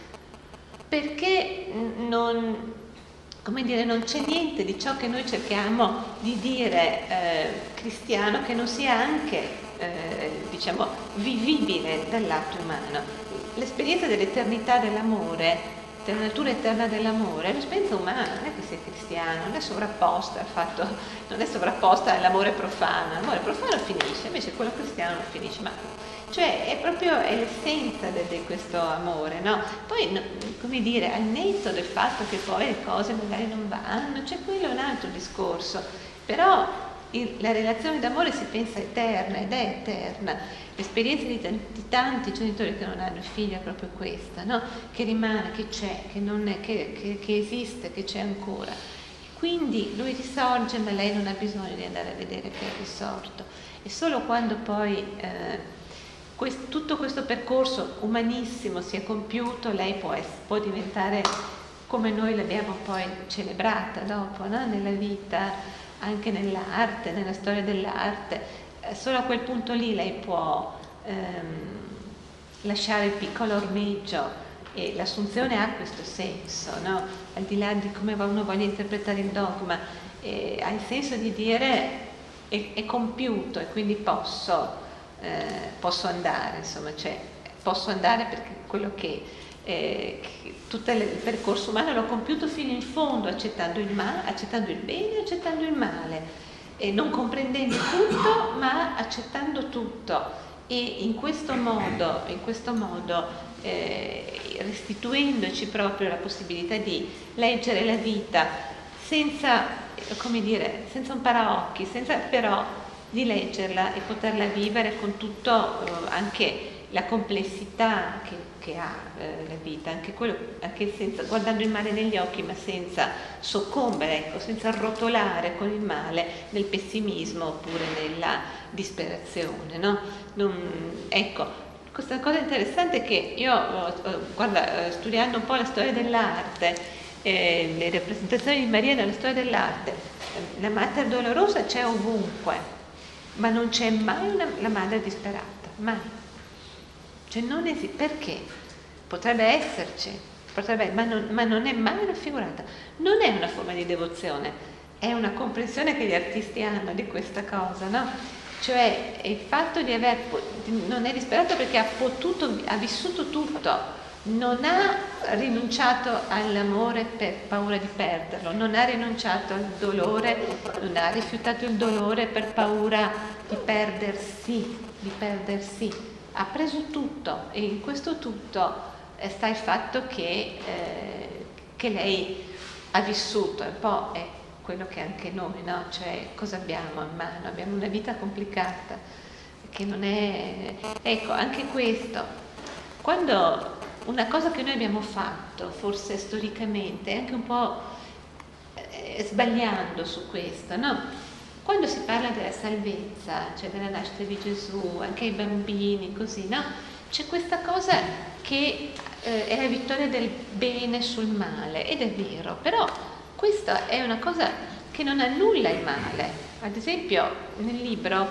non c'è niente di ciò che noi cerchiamo di dire cristiano che non sia anche diciamo, vivibile dal lato umano. L'esperienza dell'eternità dell'amore, della natura eterna dell'amore, è un'esperienza umana, non è che sia cristiano, non è sovrapposta al fatto, non è sovrapposta all'amore profano. L'amore profano finisce, invece quello cristiano non finisce, ma cioè è proprio è l'essenza di questo amore, no? Poi, come dire, al netto del fatto che poi le cose magari non vanno, cioè quello è un altro discorso, però la relazione d'amore si pensa eterna ed è eterna. L'esperienza di tanti genitori che non hanno figli è proprio questa, no? Che rimane, che c'è, che non è, che esiste, che c'è ancora. Quindi lui risorge, ma lei non ha bisogno di andare a vedere che è risorto. E solo quando poi tutto questo percorso umanissimo si è compiuto, lei può diventare come noi l'abbiamo poi celebrata dopo, no? Nella vita, anche nell'arte, nella storia dell'arte. Solo a quel punto lì lei può lasciare il piccolo ormeggio, e l'assunzione ha questo senso, no? Al di là di come uno voglia interpretare il dogma, ha il senso di dire è compiuto e quindi posso andare, insomma, cioè posso andare perché quello che tutto il percorso umano l'ho compiuto fino in fondo, accettando il bene e accettando il male, e non comprendendo tutto ma accettando tutto, e in questo modo restituendoci proprio la possibilità di leggere la vita senza, come dire, senza un paraocchi, senza però di leggerla e poterla vivere con tutto, anche la complessità che ha la vita, anche senza, guardando il male negli occhi, ma senza soccombere, ecco, senza arrotolare con il male nel pessimismo oppure nella disperazione, no? Ecco, questa cosa interessante è che io, guarda, studiando un po' la storia dell'arte, le rappresentazioni di Maria nella storia dell'arte, la Mater Dolorosa c'è ovunque, ma non c'è mai la madre disperata, mai. Cioè non esiste, perché? Potrebbe esserci, ma non è mai raffigurata. Non è una forma di devozione, è una comprensione che gli artisti hanno di questa cosa, no? Cioè il fatto di non è disperato perché ha vissuto tutto, non ha rinunciato all'amore per paura di perderlo, non ha rinunciato al dolore, non ha rifiutato il dolore per paura di perdersi. Ha preso tutto, e in questo tutto sta il fatto che lei ha vissuto, un po' è quello che anche noi, no? Cioè cosa abbiamo in mano? Abbiamo una vita complicata, che non è... Ecco, anche questo, quando una cosa che noi abbiamo fatto, forse storicamente, anche un po' sbagliando su questo, no? Quando si parla della salvezza, cioè della nascita di Gesù, anche ai bambini, così, no? C'è questa cosa che è la vittoria del bene sul male, ed è vero, però questa è una cosa che non annulla il male. Ad esempio, nel libro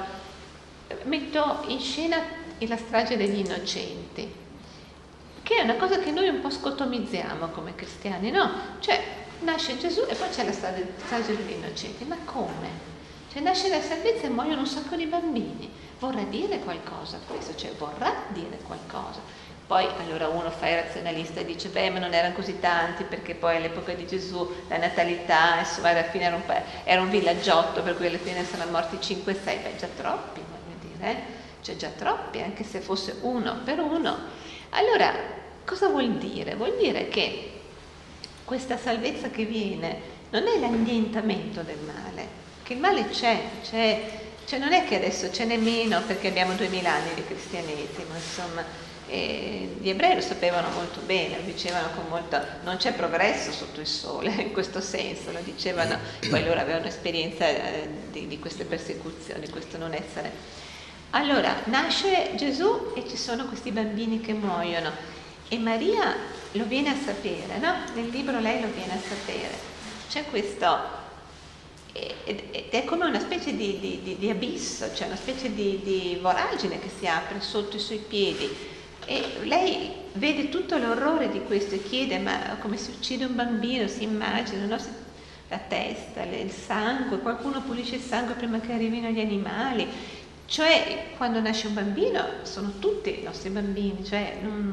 metto in scena la strage degli innocenti, che è una cosa che noi un po' scotomizziamo come cristiani, no? Cioè, nasce Gesù e poi c'è la strage degli innocenti, ma come? Cioè nasce la salvezza e muoiono un sacco di bambini. Vorrà dire qualcosa questo? Cioè vorrà dire qualcosa. Poi allora uno fa il razionalista e dice beh, ma non erano così tanti, perché poi all'epoca di Gesù la natalità, insomma, alla fine era un villaggiotto, per cui alla fine sono morti 5-6, beh, già troppi, voglio dire, cioè già troppi, anche se fosse uno per uno. Allora, cosa vuol dire? Vuol dire che questa salvezza che viene non è l'annientamento del male, che il male c'è, cioè non è che adesso ce n'è meno perché abbiamo 2000 anni di cristianesimo, insomma, gli ebrei lo sapevano molto bene, lo dicevano con molta, non c'è progresso sotto il sole, in questo senso, lo dicevano, poi loro avevano esperienza di queste persecuzioni, questo non essere. Allora, nasce Gesù e ci sono questi bambini che muoiono, e Maria lo viene a sapere, no? Nel libro lei lo viene a sapere. C'è questo... ed è come una specie di abisso, cioè una specie di voragine che si apre sotto i suoi piedi, e lei vede tutto l'orrore di questo e chiede ma come si uccide un bambino, si immagina, no? La testa, il sangue, qualcuno pulisce il sangue prima che arrivino gli animali, Cioè, quando nasce un bambino, sono tutti i nostri bambini, cioè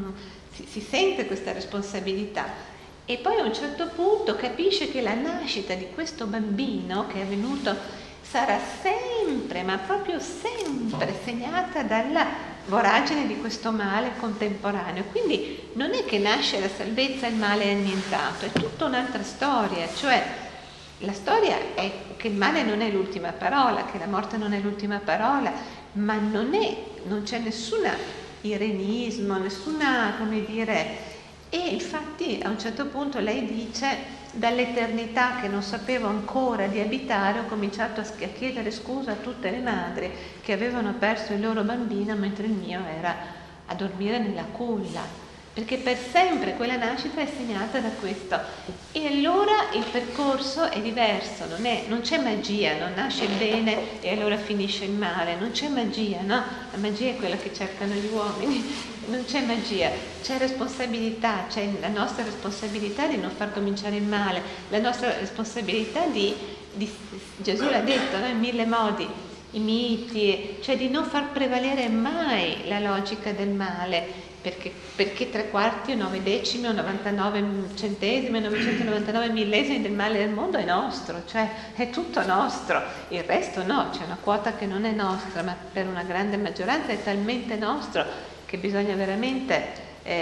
si sente questa responsabilità. E poi a un certo punto capisce che la nascita di questo bambino che è venuto sarà sempre, ma proprio sempre, segnata dalla voragine di questo male contemporaneo. Quindi non è che nasce la salvezza e il male è annientato, è tutta un'altra storia, cioè la storia è che il male non è l'ultima parola, che la morte non è l'ultima parola, ma non c'è nessun irenismo, nessuna, come dire, e infatti a un certo punto lei dice: dall'eternità che non sapevo ancora di abitare, ho cominciato a chiedere scusa a tutte le madri che avevano perso il loro bambino mentre il mio era a dormire nella culla, perché per sempre quella nascita è segnata da questo. E allora il percorso è diverso, non c'è magia, non nasce il bene e allora finisce il male, non c'è magia, no? La magia è quella che cercano gli uomini, non c'è magia, c'è responsabilità, c'è la nostra responsabilità di non far cominciare il male, la nostra responsabilità Gesù l'ha detto, no? In 1000 modi, i miti, cioè di non far prevalere mai la logica del male, perché 3/4 o 9/10 o 99 centesimi, 999 millesimi del male del mondo è nostro, cioè è tutto nostro, il resto no, c'è una quota che non è nostra, ma per una grande maggioranza è talmente nostro che bisogna veramente,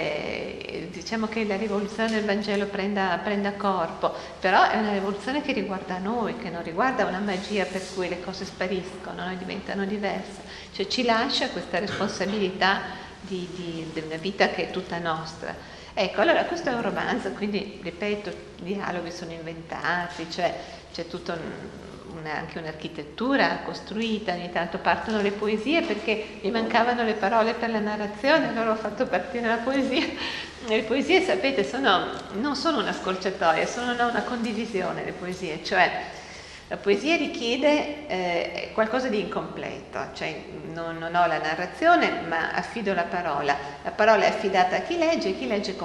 diciamo che la rivoluzione del Vangelo prenda corpo, però è una rivoluzione che riguarda noi, che non riguarda una magia per cui le cose spariscono e diventano diverse, cioè ci lascia questa responsabilità di una vita che è tutta nostra. Ecco, allora questo è un romanzo, quindi ripeto, i dialoghi sono inventati, cioè c'è tutta anche un'architettura costruita, ogni tanto partono le poesie perché mi mancavano le parole per la narrazione, allora ho fatto partire la poesia. Le poesie, sapete, non sono una scorciatoia, sono una condivisione, le poesie, cioè la poesia richiede qualcosa di incompleto, cioè non ho la narrazione ma affido la parola è affidata a chi legge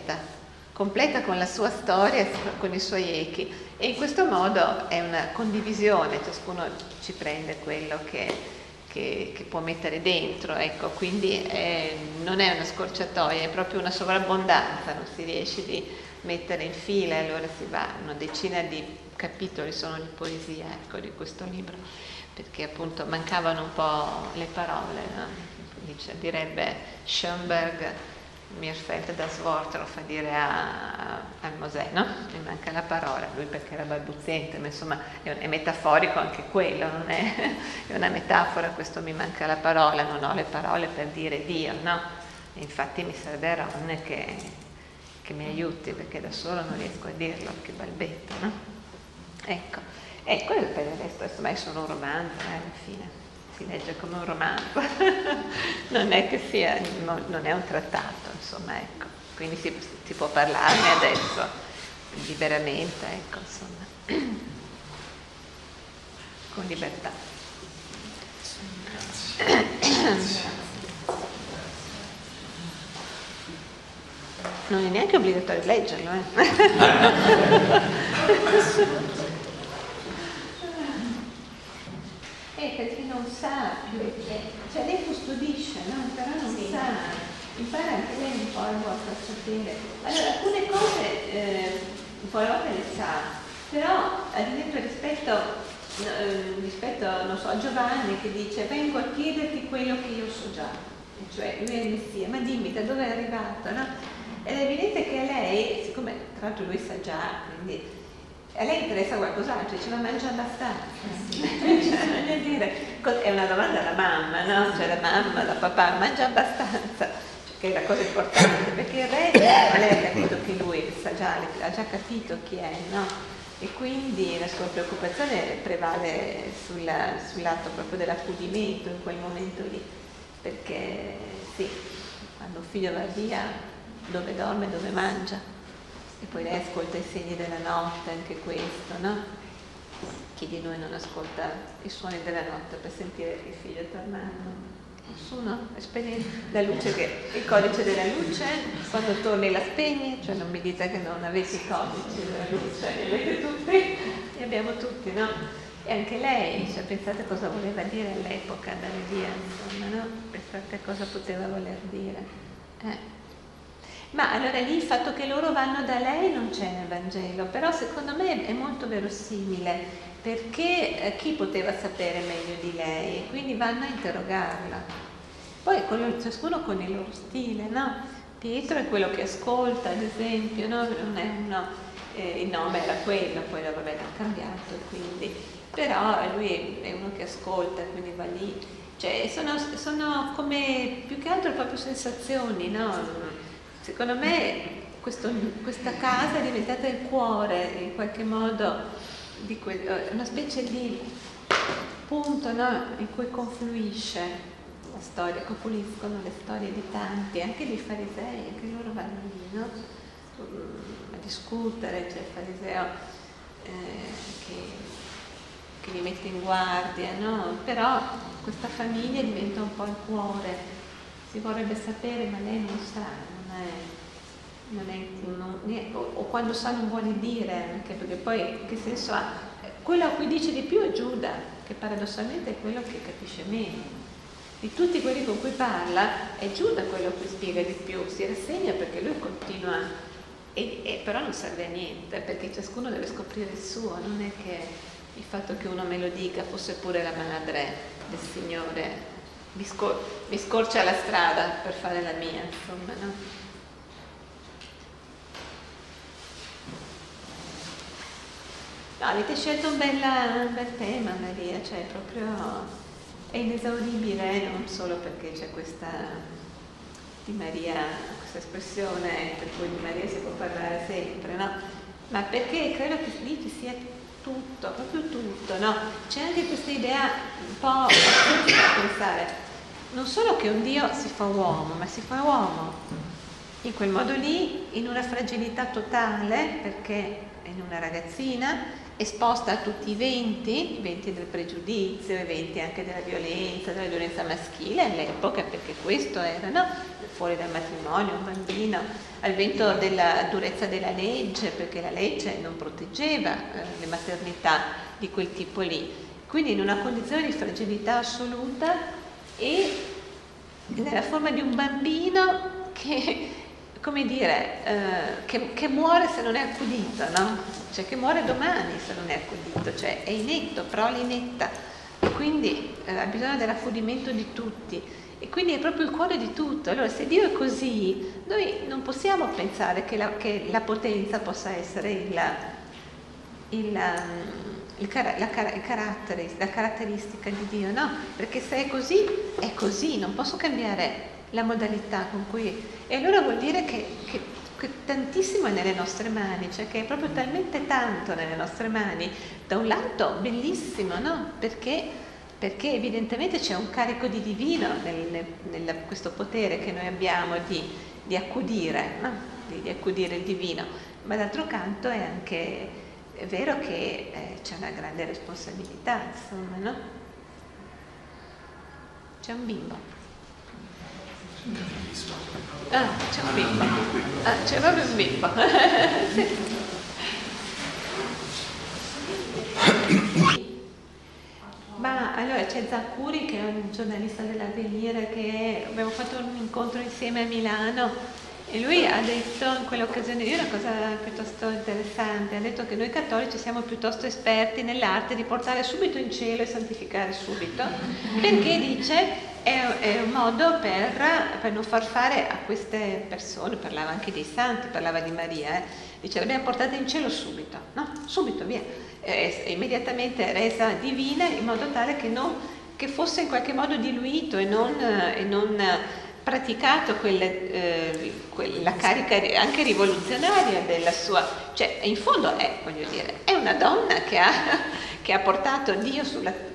completa con la sua storia, con i suoi echi, e in questo modo è una condivisione, ciascuno ci prende quello che può mettere dentro, ecco, quindi non è una scorciatoia, è proprio una sovrabbondanza, non si riesce di mettere in fila, allora si va, una decina di capitoli sono di poesia, ecco, di questo libro, perché appunto mancavano un po' le parole, no? Direbbe Schoenberg, mir fehlt das Wort, lo fa dire al Mosè, no? Mi manca la parola, lui perché era balbuziente, ma insomma è metaforico anche quello, non è una metafora, questo mi manca la parola, non ho le parole per dire Dio, no? E infatti mi serve Ron che mi aiuti, perché da solo non riesco a dirlo, che balbetto, no? Ecco, per il resto insomma è solo un romanzo, alla fine si legge come un romanzo, non è che sia, non è un trattato, insomma, ecco, quindi si può parlarne adesso liberamente, ecco, insomma, con libertà. Non è neanche obbligatorio leggerlo, per chi non sa più, cioè lei custodisce, no? Però non sa, impara anche lei un po' a sapere. Allora, alcune cose un po' le sa, però ad esempio rispetto non so, a Giovanni che dice: vengo a chiederti quello che io so già, cioè lui è il Messia, ma dimmi da dove è arrivato, no? Ed è evidente che a lei, siccome tra l'altro lui sa già, quindi a lei interessa qualcos'altro, dice: ma mangia abbastanza? Cioè, voglio dire, è una domanda alla mamma, no? Cioè la mamma, la papà, mangia abbastanza? Cioè, che è la cosa importante, perché il re lei ha capito che lui ha già capito chi è, no? E quindi la sua preoccupazione prevale sull'atto proprio dell'accudimento in quel momento lì, perché sì, quando un figlio va via, dove dorme, dove mangia, e poi lei ascolta i segni della notte, anche questo, no? Chi di noi non ascolta i suoni della notte per sentire che il figlio è tornato? Nessuno? La luce, il codice della luce, quando torni la spegni, cioè non mi dite che non avete i codici della luce, li avete tutti, li abbiamo tutti, no? E anche lei, cioè, pensate cosa voleva dire all'epoca andare via, insomma, no? Pensate cosa poteva voler dire. Ma allora lì il fatto che loro vanno da lei non c'è nel Vangelo, però secondo me è molto verosimile, perché chi poteva sapere meglio di lei? E quindi vanno a interrogarla. Poi ciascuno con il loro stile, no? Pietro è quello che ascolta, ad esempio, no? Non è uno, il nome era quello, poi vabbè l'ha cambiato, quindi, però lui è uno che ascolta, quindi va lì. Cioè sono come più che altro proprio sensazioni, no? Secondo me questa casa è diventata il cuore in qualche modo di una specie di punto, no? In cui confluisce la storia, confluiscono le storie di tanti, anche dei farisei, anche loro vanno lì, no? A discutere, c'è il fariseo che li mette in guardia, no? Però questa famiglia diventa un po' il cuore, si vorrebbe sapere ma lei non sa, o quando sa non vuole dire, anche perché poi che senso ha? Quello a cui dice di più è Giuda, che paradossalmente è quello che capisce meno. Di tutti quelli con cui parla è Giuda quello a cui spiega di più, si rassegna perché lui continua, però non serve a niente, perché ciascuno deve scoprire il suo, non è che il fatto che uno me lo dica, fosse pure la madre del Signore, mi scorcia la strada per fare la mia, insomma, no? No, avete scelto un bel tema, Maria, cioè proprio è inesauribile, non solo perché c'è questa di Maria, questa espressione per cui di Maria si può parlare sempre, no? Ma perché credo che lì ci sia tutto, proprio tutto, no? C'è anche questa idea un po' da pensare, non solo che un Dio si fa uomo, ma si fa uomo in quel modo lì, in una fragilità totale, perché è in una ragazzina, esposta a tutti i venti del pregiudizio, i venti anche della violenza maschile all'epoca, perché questo era, no? Fuori dal matrimonio, un bambino, al vento della durezza della legge, perché la legge non proteggeva le maternità di quel tipo lì. Quindi in una condizione di fragilità assoluta e nella forma di un bambino che, come dire, che muore se non è accudito, no? Cioè che muore domani se non è accudito, cioè è inetto, prole inetta, e quindi ha bisogno dell'accudimento di tutti, e quindi è proprio il cuore di tutto. Allora se Dio è così, noi non possiamo pensare che la potenza possa essere la caratteristica di Dio, no? Perché se è così, non posso cambiare la modalità con cui... E allora vuol dire che tantissimo è nelle nostre mani, cioè che è proprio talmente tanto nelle nostre mani. Da un lato bellissimo, no? Perché evidentemente c'è un carico di divino nel questo potere che noi abbiamo di accudire, no? Di accudire il divino, ma d'altro canto è anche vero che c'è una grande responsabilità, insomma, no? C'è un bimbo. Ah, c'è un bimbo. Ah, c'è proprio un bimbo. Ma allora c'è Zaccuri, che è un giornalista dell'Avvenire, che abbiamo fatto un incontro insieme a Milano, e lui ha detto in quell'occasione una cosa piuttosto interessante, ha detto che noi cattolici siamo piuttosto esperti nell'arte di portare subito in cielo e santificare subito, perché dice è un modo per non far fare a queste persone, parlava anche dei santi, parlava di Maria, dice l'abbiamo portata in cielo subito, no? Subito, via, immediatamente resa divina, in modo tale che fosse in qualche modo diluito e non praticato la carica anche rivoluzionaria della sua, cioè in fondo è una donna che ha portato Dio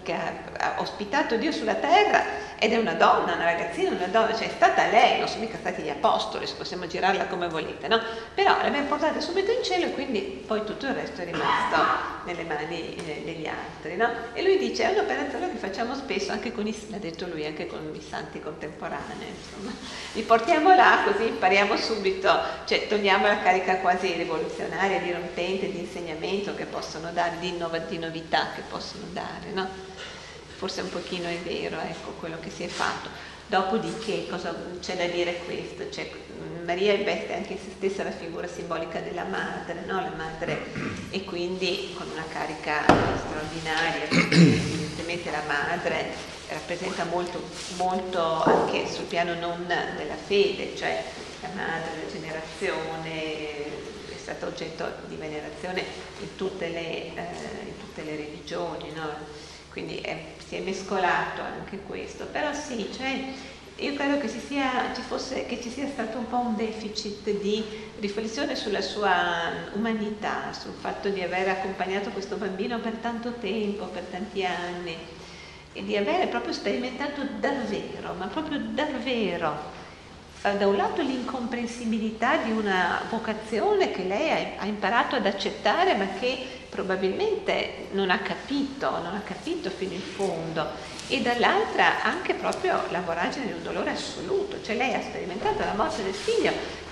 che ha ospitato Dio sulla terra, ed è una donna, una ragazzina, una donna, cioè è stata lei, non sono mica stati gli apostoli, se possiamo girarla come volete, no? Però l'abbiamo portata subito in cielo e quindi poi tutto il resto è rimasto nelle mani degli altri, no? E lui dice, è un'operazione che facciamo spesso anche con l'ha detto lui, anche con i santi contemporanei, insomma. Li portiamo là così impariamo subito, cioè togliamo la carica quasi rivoluzionaria, dirompente, di insegnamento che possono dare, di novità che possono dare, no? Forse un pochino è vero, ecco, quello che si è fatto. Dopodiché, cosa c'è da dire questo? Cioè, Maria investe anche in se stessa la figura simbolica della madre, no? La madre, e quindi con una carica straordinaria, perché evidentemente la madre rappresenta molto anche sul piano non della fede, cioè la madre, la generazione, è stata oggetto di venerazione in tutte le religioni, no? Quindi si è mescolato anche questo, però sì, cioè, io credo che ci sia stato un po' un deficit di riflessione sulla sua umanità, sul fatto di aver accompagnato questo bambino per tanto tempo, per tanti anni, e di avere proprio sperimentato davvero, ma proprio davvero, da un lato l'incomprensibilità di una vocazione che lei ha imparato ad accettare, ma che probabilmente non ha capito fino in fondo, e dall'altra anche proprio la voragine di un dolore assoluto, cioè lei ha sperimentato la morte del figlio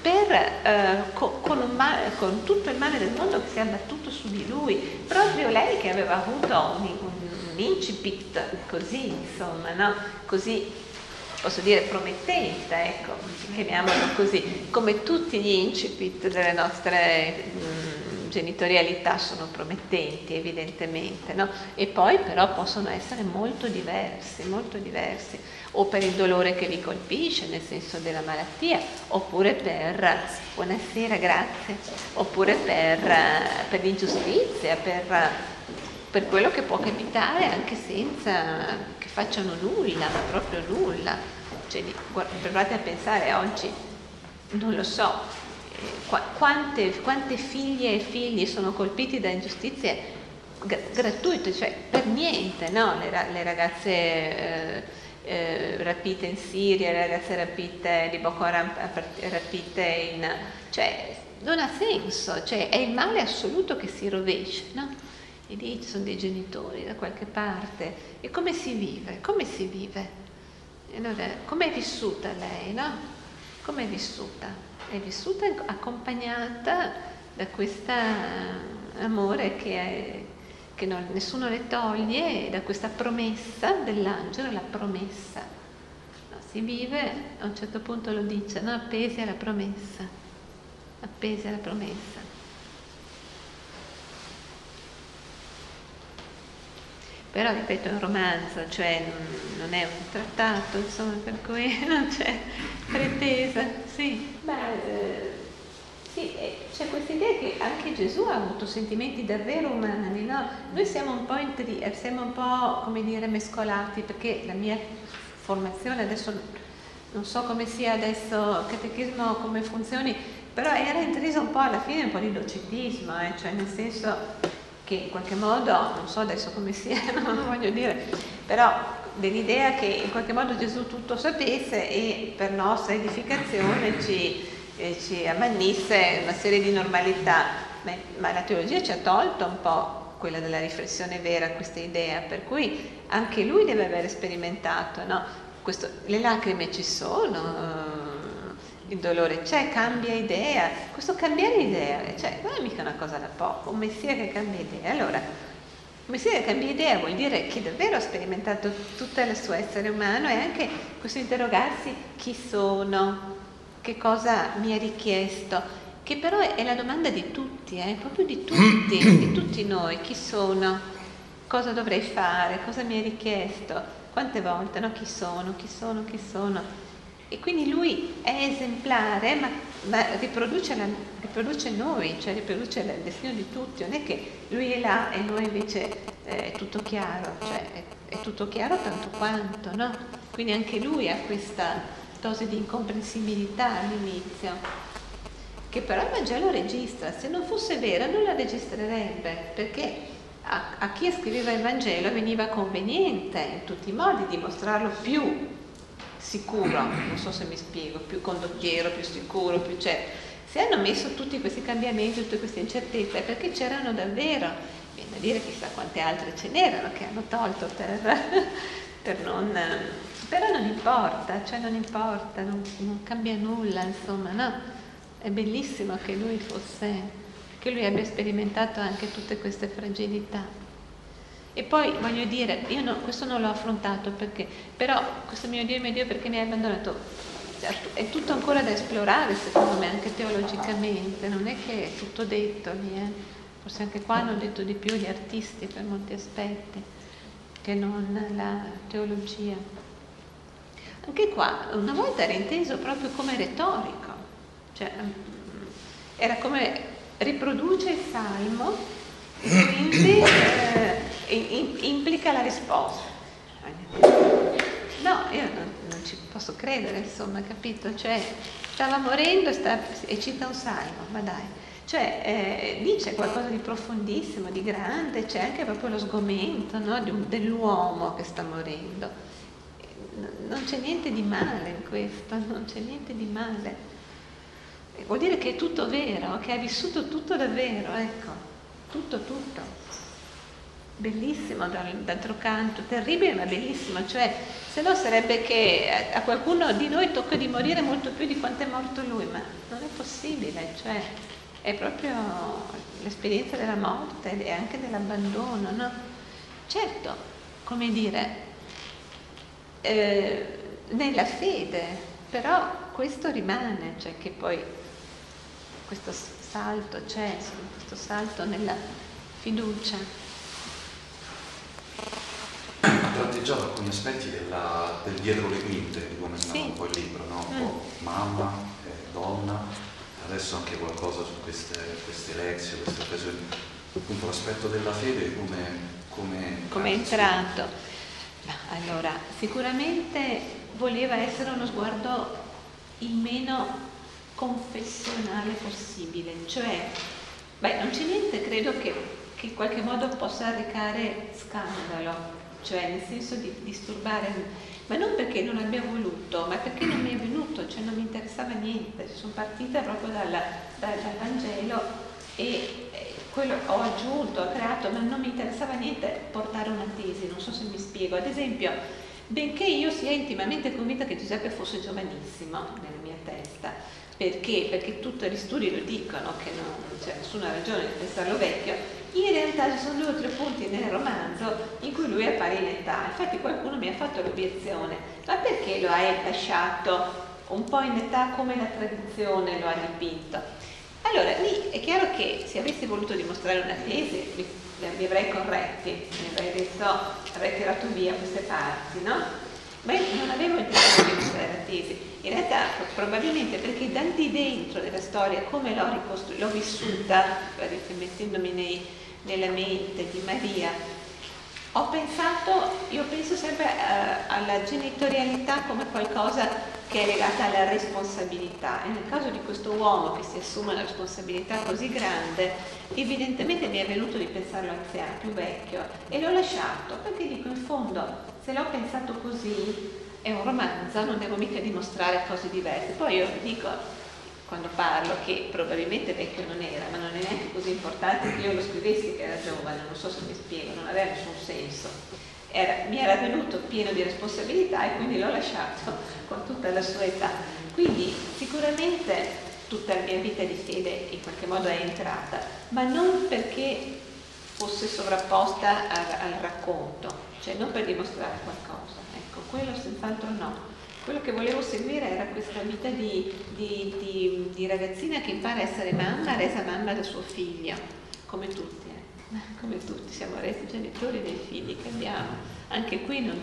con tutto il male del mondo che si è abbattuto su di lui, proprio lei che aveva avuto un incipit così, insomma, no? Così, posso dire, promettente, ecco, chiamiamolo così, come tutti gli incipit delle nostre genitorialità sono promettenti, evidentemente, no? E poi però possono essere molto diversi, o per il dolore che vi colpisce, nel senso della malattia, oppure per, buonasera, grazie, oppure per l'ingiustizia, per quello che può capitare anche senza che facciano nulla, ma proprio nulla. Cioè, provate a pensare oggi, non lo so, quante figlie e figli sono colpiti da ingiustizie gratuite, cioè per niente, no? Le ragazze rapite in Siria, le ragazze rapite di Boko Haram, rapite cioè non ha senso, cioè è il male assoluto che si rovescia, no? E lì ci sono dei genitori da qualche parte, e come si vive? E allora, com'è vissuta lei, no? Com'è vissuta? È vissuta accompagnata da questo amore che nessuno le toglie, da questa promessa dell'angelo, la promessa. No, si vive, a un certo punto lo dice, no? Appesi alla promessa. Però, ripeto, è un romanzo, cioè non è un trattato, insomma, per cui non c'è pretesa. Sì, sì, c'è questa idea che anche Gesù ha avuto sentimenti davvero umani, no? Noi siamo un po', come dire, mescolati, perché la mia formazione adesso, non so come sia adesso il catechismo, come funzioni, però era intrisa un po' alla fine un po' di docetismo, cioè nel senso che in qualche modo, non so adesso come sia, non voglio dire, però dell'idea che in qualche modo Gesù tutto sapesse e per nostra edificazione ci ammannisse una serie di normalità, ma la teologia ci ha tolto un po' quella della riflessione vera, questa idea, per cui anche lui deve avere sperimentato, no? Le lacrime ci sono, il dolore c'è, cambia idea, questo cambiare idea, cioè non è mica una cosa da poco, un Messia che cambia idea. Allora, un Messia che cambia idea vuol dire che davvero ha sperimentato tutto il suo essere umano, e anche questo interrogarsi: chi sono, che cosa mi è richiesto, che però è la domanda di tutti, proprio di tutti noi: chi sono, cosa dovrei fare, cosa mi è richiesto, quante volte, no? Chi sono. E quindi lui è esemplare, ma riproduce noi, cioè riproduce il destino di tutti. Non è che lui è là e noi invece è tutto chiaro, cioè è tutto chiaro tanto quanto, no? Quindi anche lui ha questa dose di incomprensibilità all'inizio, che però il Vangelo registra. Se non fosse vera non la registrerebbe, perché a chi scriveva il Vangelo veniva conveniente in tutti i modi dimostrarlo più sicuro, non so se mi spiego, più condottiero, più sicuro, più certo. Se hanno messo tutti questi cambiamenti, tutte queste incertezze, è perché c'erano davvero, viene da dire chissà quante altre ce n'erano che hanno tolto per non... Però non importa, cioè non importa, non cambia nulla, insomma, no? È bellissimo che lui abbia sperimentato anche tutte queste fragilità. E poi voglio dire, questo non l'ho affrontato perché, però questo mio Dio perché mi hai abbandonato, è tutto ancora da esplorare secondo me anche teologicamente, non è che è tutto detto lì, forse anche qua hanno detto di più gli artisti per molti aspetti che non la teologia. Anche qua una volta era inteso proprio come retorico, cioè era come riproduce il salmo e quindi implica la risposta. No, io non ci posso credere, insomma, capito? Cioè, stava morendo e cita un salmo, ma dai. Cioè, dice qualcosa di profondissimo, di grande, c'è anche proprio lo sgomento, no? Dell'uomo che sta morendo. Non c'è niente di male in questo, non c'è niente di male. Vuol dire che è tutto vero, che ha vissuto tutto davvero, ecco, tutto. Bellissimo d'altro canto, terribile ma bellissimo, cioè se no sarebbe che a qualcuno di noi tocca di morire molto più di quanto è morto lui, ma non è possibile, cioè è proprio l'esperienza della morte e anche dell'abbandono, no? Certo, come dire, nella fede, però questo rimane, cioè che poi questo salto c'è, questo salto nella fiducia. Tratteggiava alcuni aspetti del dietro le quinte di come è nato un po' il libro, no? Un po' mamma, donna, adesso anche qualcosa su queste lezioni, queste occasioni, appunto l'aspetto della fede come è entrato. Allora, sicuramente voleva essere uno sguardo il meno confessionale possibile, cioè, non c'è niente, credo che in qualche modo possa arrecare scandalo, cioè nel senso di disturbare, ma non perché non abbia voluto, ma perché non mi è venuto, cioè non mi interessava niente, sono partita proprio dal Vangelo e quello ho aggiunto, ho creato, ma non mi interessava niente portare una tesi, non so se mi spiego. Ad esempio, benché io sia intimamente convinta che Giuseppe fosse giovanissimo nella mia testa, perché tutti gli studi lo dicono che non c'è nessuna ragione di pensarlo vecchio, in realtà ci sono 2 o 3 punti nel romanzo in cui lui appare in età. Infatti qualcuno mi ha fatto l'obiezione, ma perché lo hai lasciato un po' in età come la tradizione lo ha dipinto? Allora, lì è chiaro che se avessi voluto dimostrare una tesi mi avrei corretti, mi avrei detto, avrei tirato via queste parti, no? Ma io non avevo intenzione di dimostrare la tesi, in realtà probabilmente perché dal di dentro della storia, come l'ho vissuta, mettendomi nella mente di Maria, io penso sempre alla genitorialità come qualcosa che è legata alla responsabilità, e nel caso di questo uomo che si assume una responsabilità così grande, evidentemente mi è venuto di pensarlo anziano, più vecchio, e l'ho lasciato, perché dico, in fondo, se l'ho pensato così, è un romanzo, non devo mica dimostrare cose diverse. Poi io dico, quando parlo, che probabilmente vecchio non era, ma non è neanche così importante che io lo scrivessi che era giovane, non so se mi spiego, non aveva nessun senso. Mi era venuto pieno di responsabilità e quindi l'ho lasciato con tutta la sua età. Quindi sicuramente tutta la mia vita di fede in qualche modo è entrata, ma non perché fosse sovrapposta al racconto, cioè non per dimostrare qualcosa, ecco, quello senz'altro no. Quello che volevo seguire era questa vita di ragazzina che impara a essere mamma, resa mamma da suo figlio, come tutti. Come tutti siamo resi genitori dei figli che abbiamo, anche qui non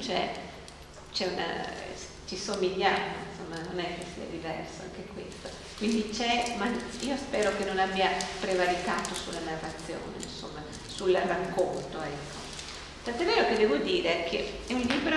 ci somigliamo, insomma non è che sia diverso anche questo, quindi ma io spero che non abbia prevaricato sulla narrazione, insomma sul racconto, ecco. Tant'è vero che devo dire che è un libro,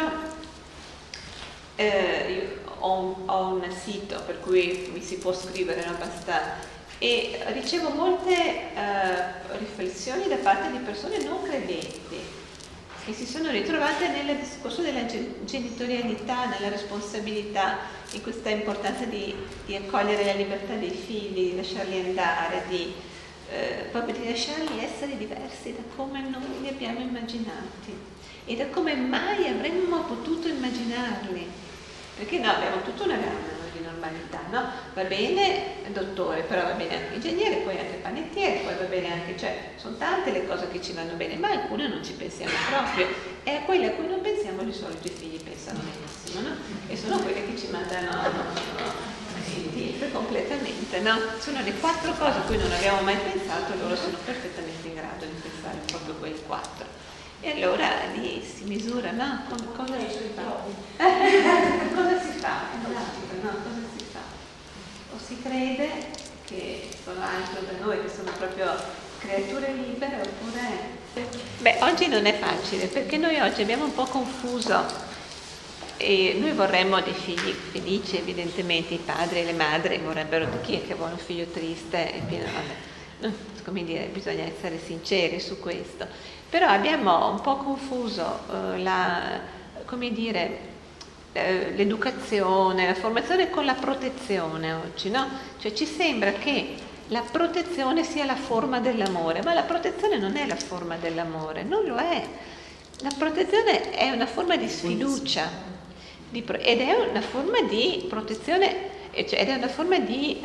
io ho un sito per cui mi si può scrivere, no? Basta E ricevo molte riflessioni da parte di persone non credenti che si sono ritrovate nel discorso della genitorialità, nella responsabilità, in questa importanza di accogliere la libertà dei figli, di lasciarli andare, proprio di lasciarli essere diversi da come noi li abbiamo immaginati e da come mai avremmo potuto immaginarli. Perché no, abbiamo tutta una gamma di normalità, no? Va bene dottore, però va bene anche ingegnere, poi anche panettiere, poi va bene anche, cioè sono tante le cose che ci vanno bene, ma alcune non ci pensiamo proprio, e a quelle a cui non pensiamo di solito i figli pensano benissimo, no? E sono quelle che ci mandano in tilt completamente, no? Sono le 4 cose a cui non abbiamo mai pensato, loro sono perfettamente in grado di pensare proprio quelle 4. E allora lì si misura, no? Cosa si fa? Cosa si fa? Esatto, no? Cosa si fa? O si crede che sono altro da noi, che sono proprio creature libere, oppure... Beh, oggi non è facile, perché noi oggi abbiamo un po' confuso e noi vorremmo dei figli felici, evidentemente i padri e le madri vorrebbero, chi è che vuole un figlio triste e pieno, vabbè, come dire, bisogna essere sinceri su questo. Però abbiamo un po' confuso l'educazione, la formazione con la protezione oggi, no? Cioè ci sembra che la protezione sia la forma dell'amore, ma la protezione non è la forma dell'amore, non lo è. La protezione è una forma di sfiducia ed è una forma di protezione, cioè, ed è una forma di,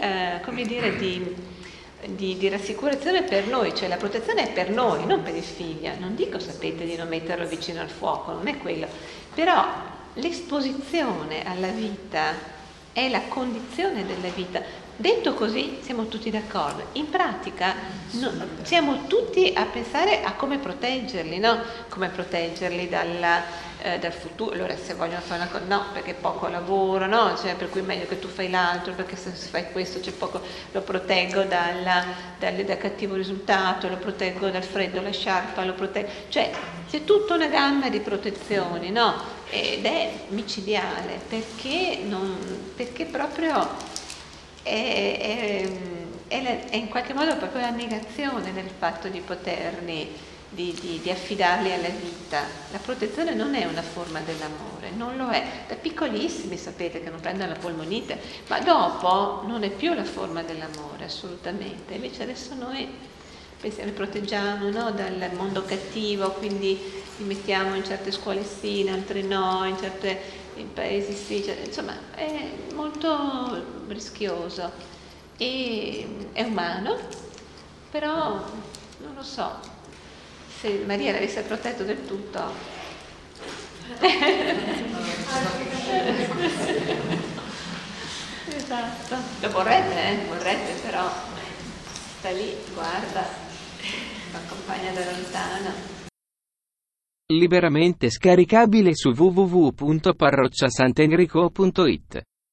di rassicurazione per noi, cioè la protezione è per noi, non per il figlio. Non dico, sapete, di non metterlo vicino al fuoco, non è quello, però l'esposizione alla vita è la condizione della vita. Detto così siamo tutti d'accordo, in pratica siamo tutti a pensare a come proteggerli, no? Come proteggerli dal futuro. Allora se vogliono fare una cosa, no, perché poco lavoro, no? Cioè, per cui è meglio che tu fai l'altro, perché se fai questo c'è poco, lo proteggo dal cattivo risultato, lo proteggo dal freddo, la sciarpa, lo proteggo, cioè c'è tutta una gamma di protezioni, no? Ed è micidiale, perché proprio è in qualche modo proprio la negazione del fatto di poterli, di affidarli alla vita. La protezione non è una forma dell'amore, non lo è. Da piccolissimi sapete che non prendono la polmonite, ma dopo non è più la forma dell'amore, assolutamente. Invece adesso noi pensiamo, li proteggiamo, no? Dal mondo cattivo, quindi li mettiamo in certe scuole sì, in altre no, in paesi sì, cioè, insomma è molto rischioso e è umano, però non lo so, se Maria l'avesse protetto del tutto esatto, lo vorrebbe, però sta lì, guarda, lo accompagna da lontano. Liberamente scaricabile su www.parrocciasant'enrico.it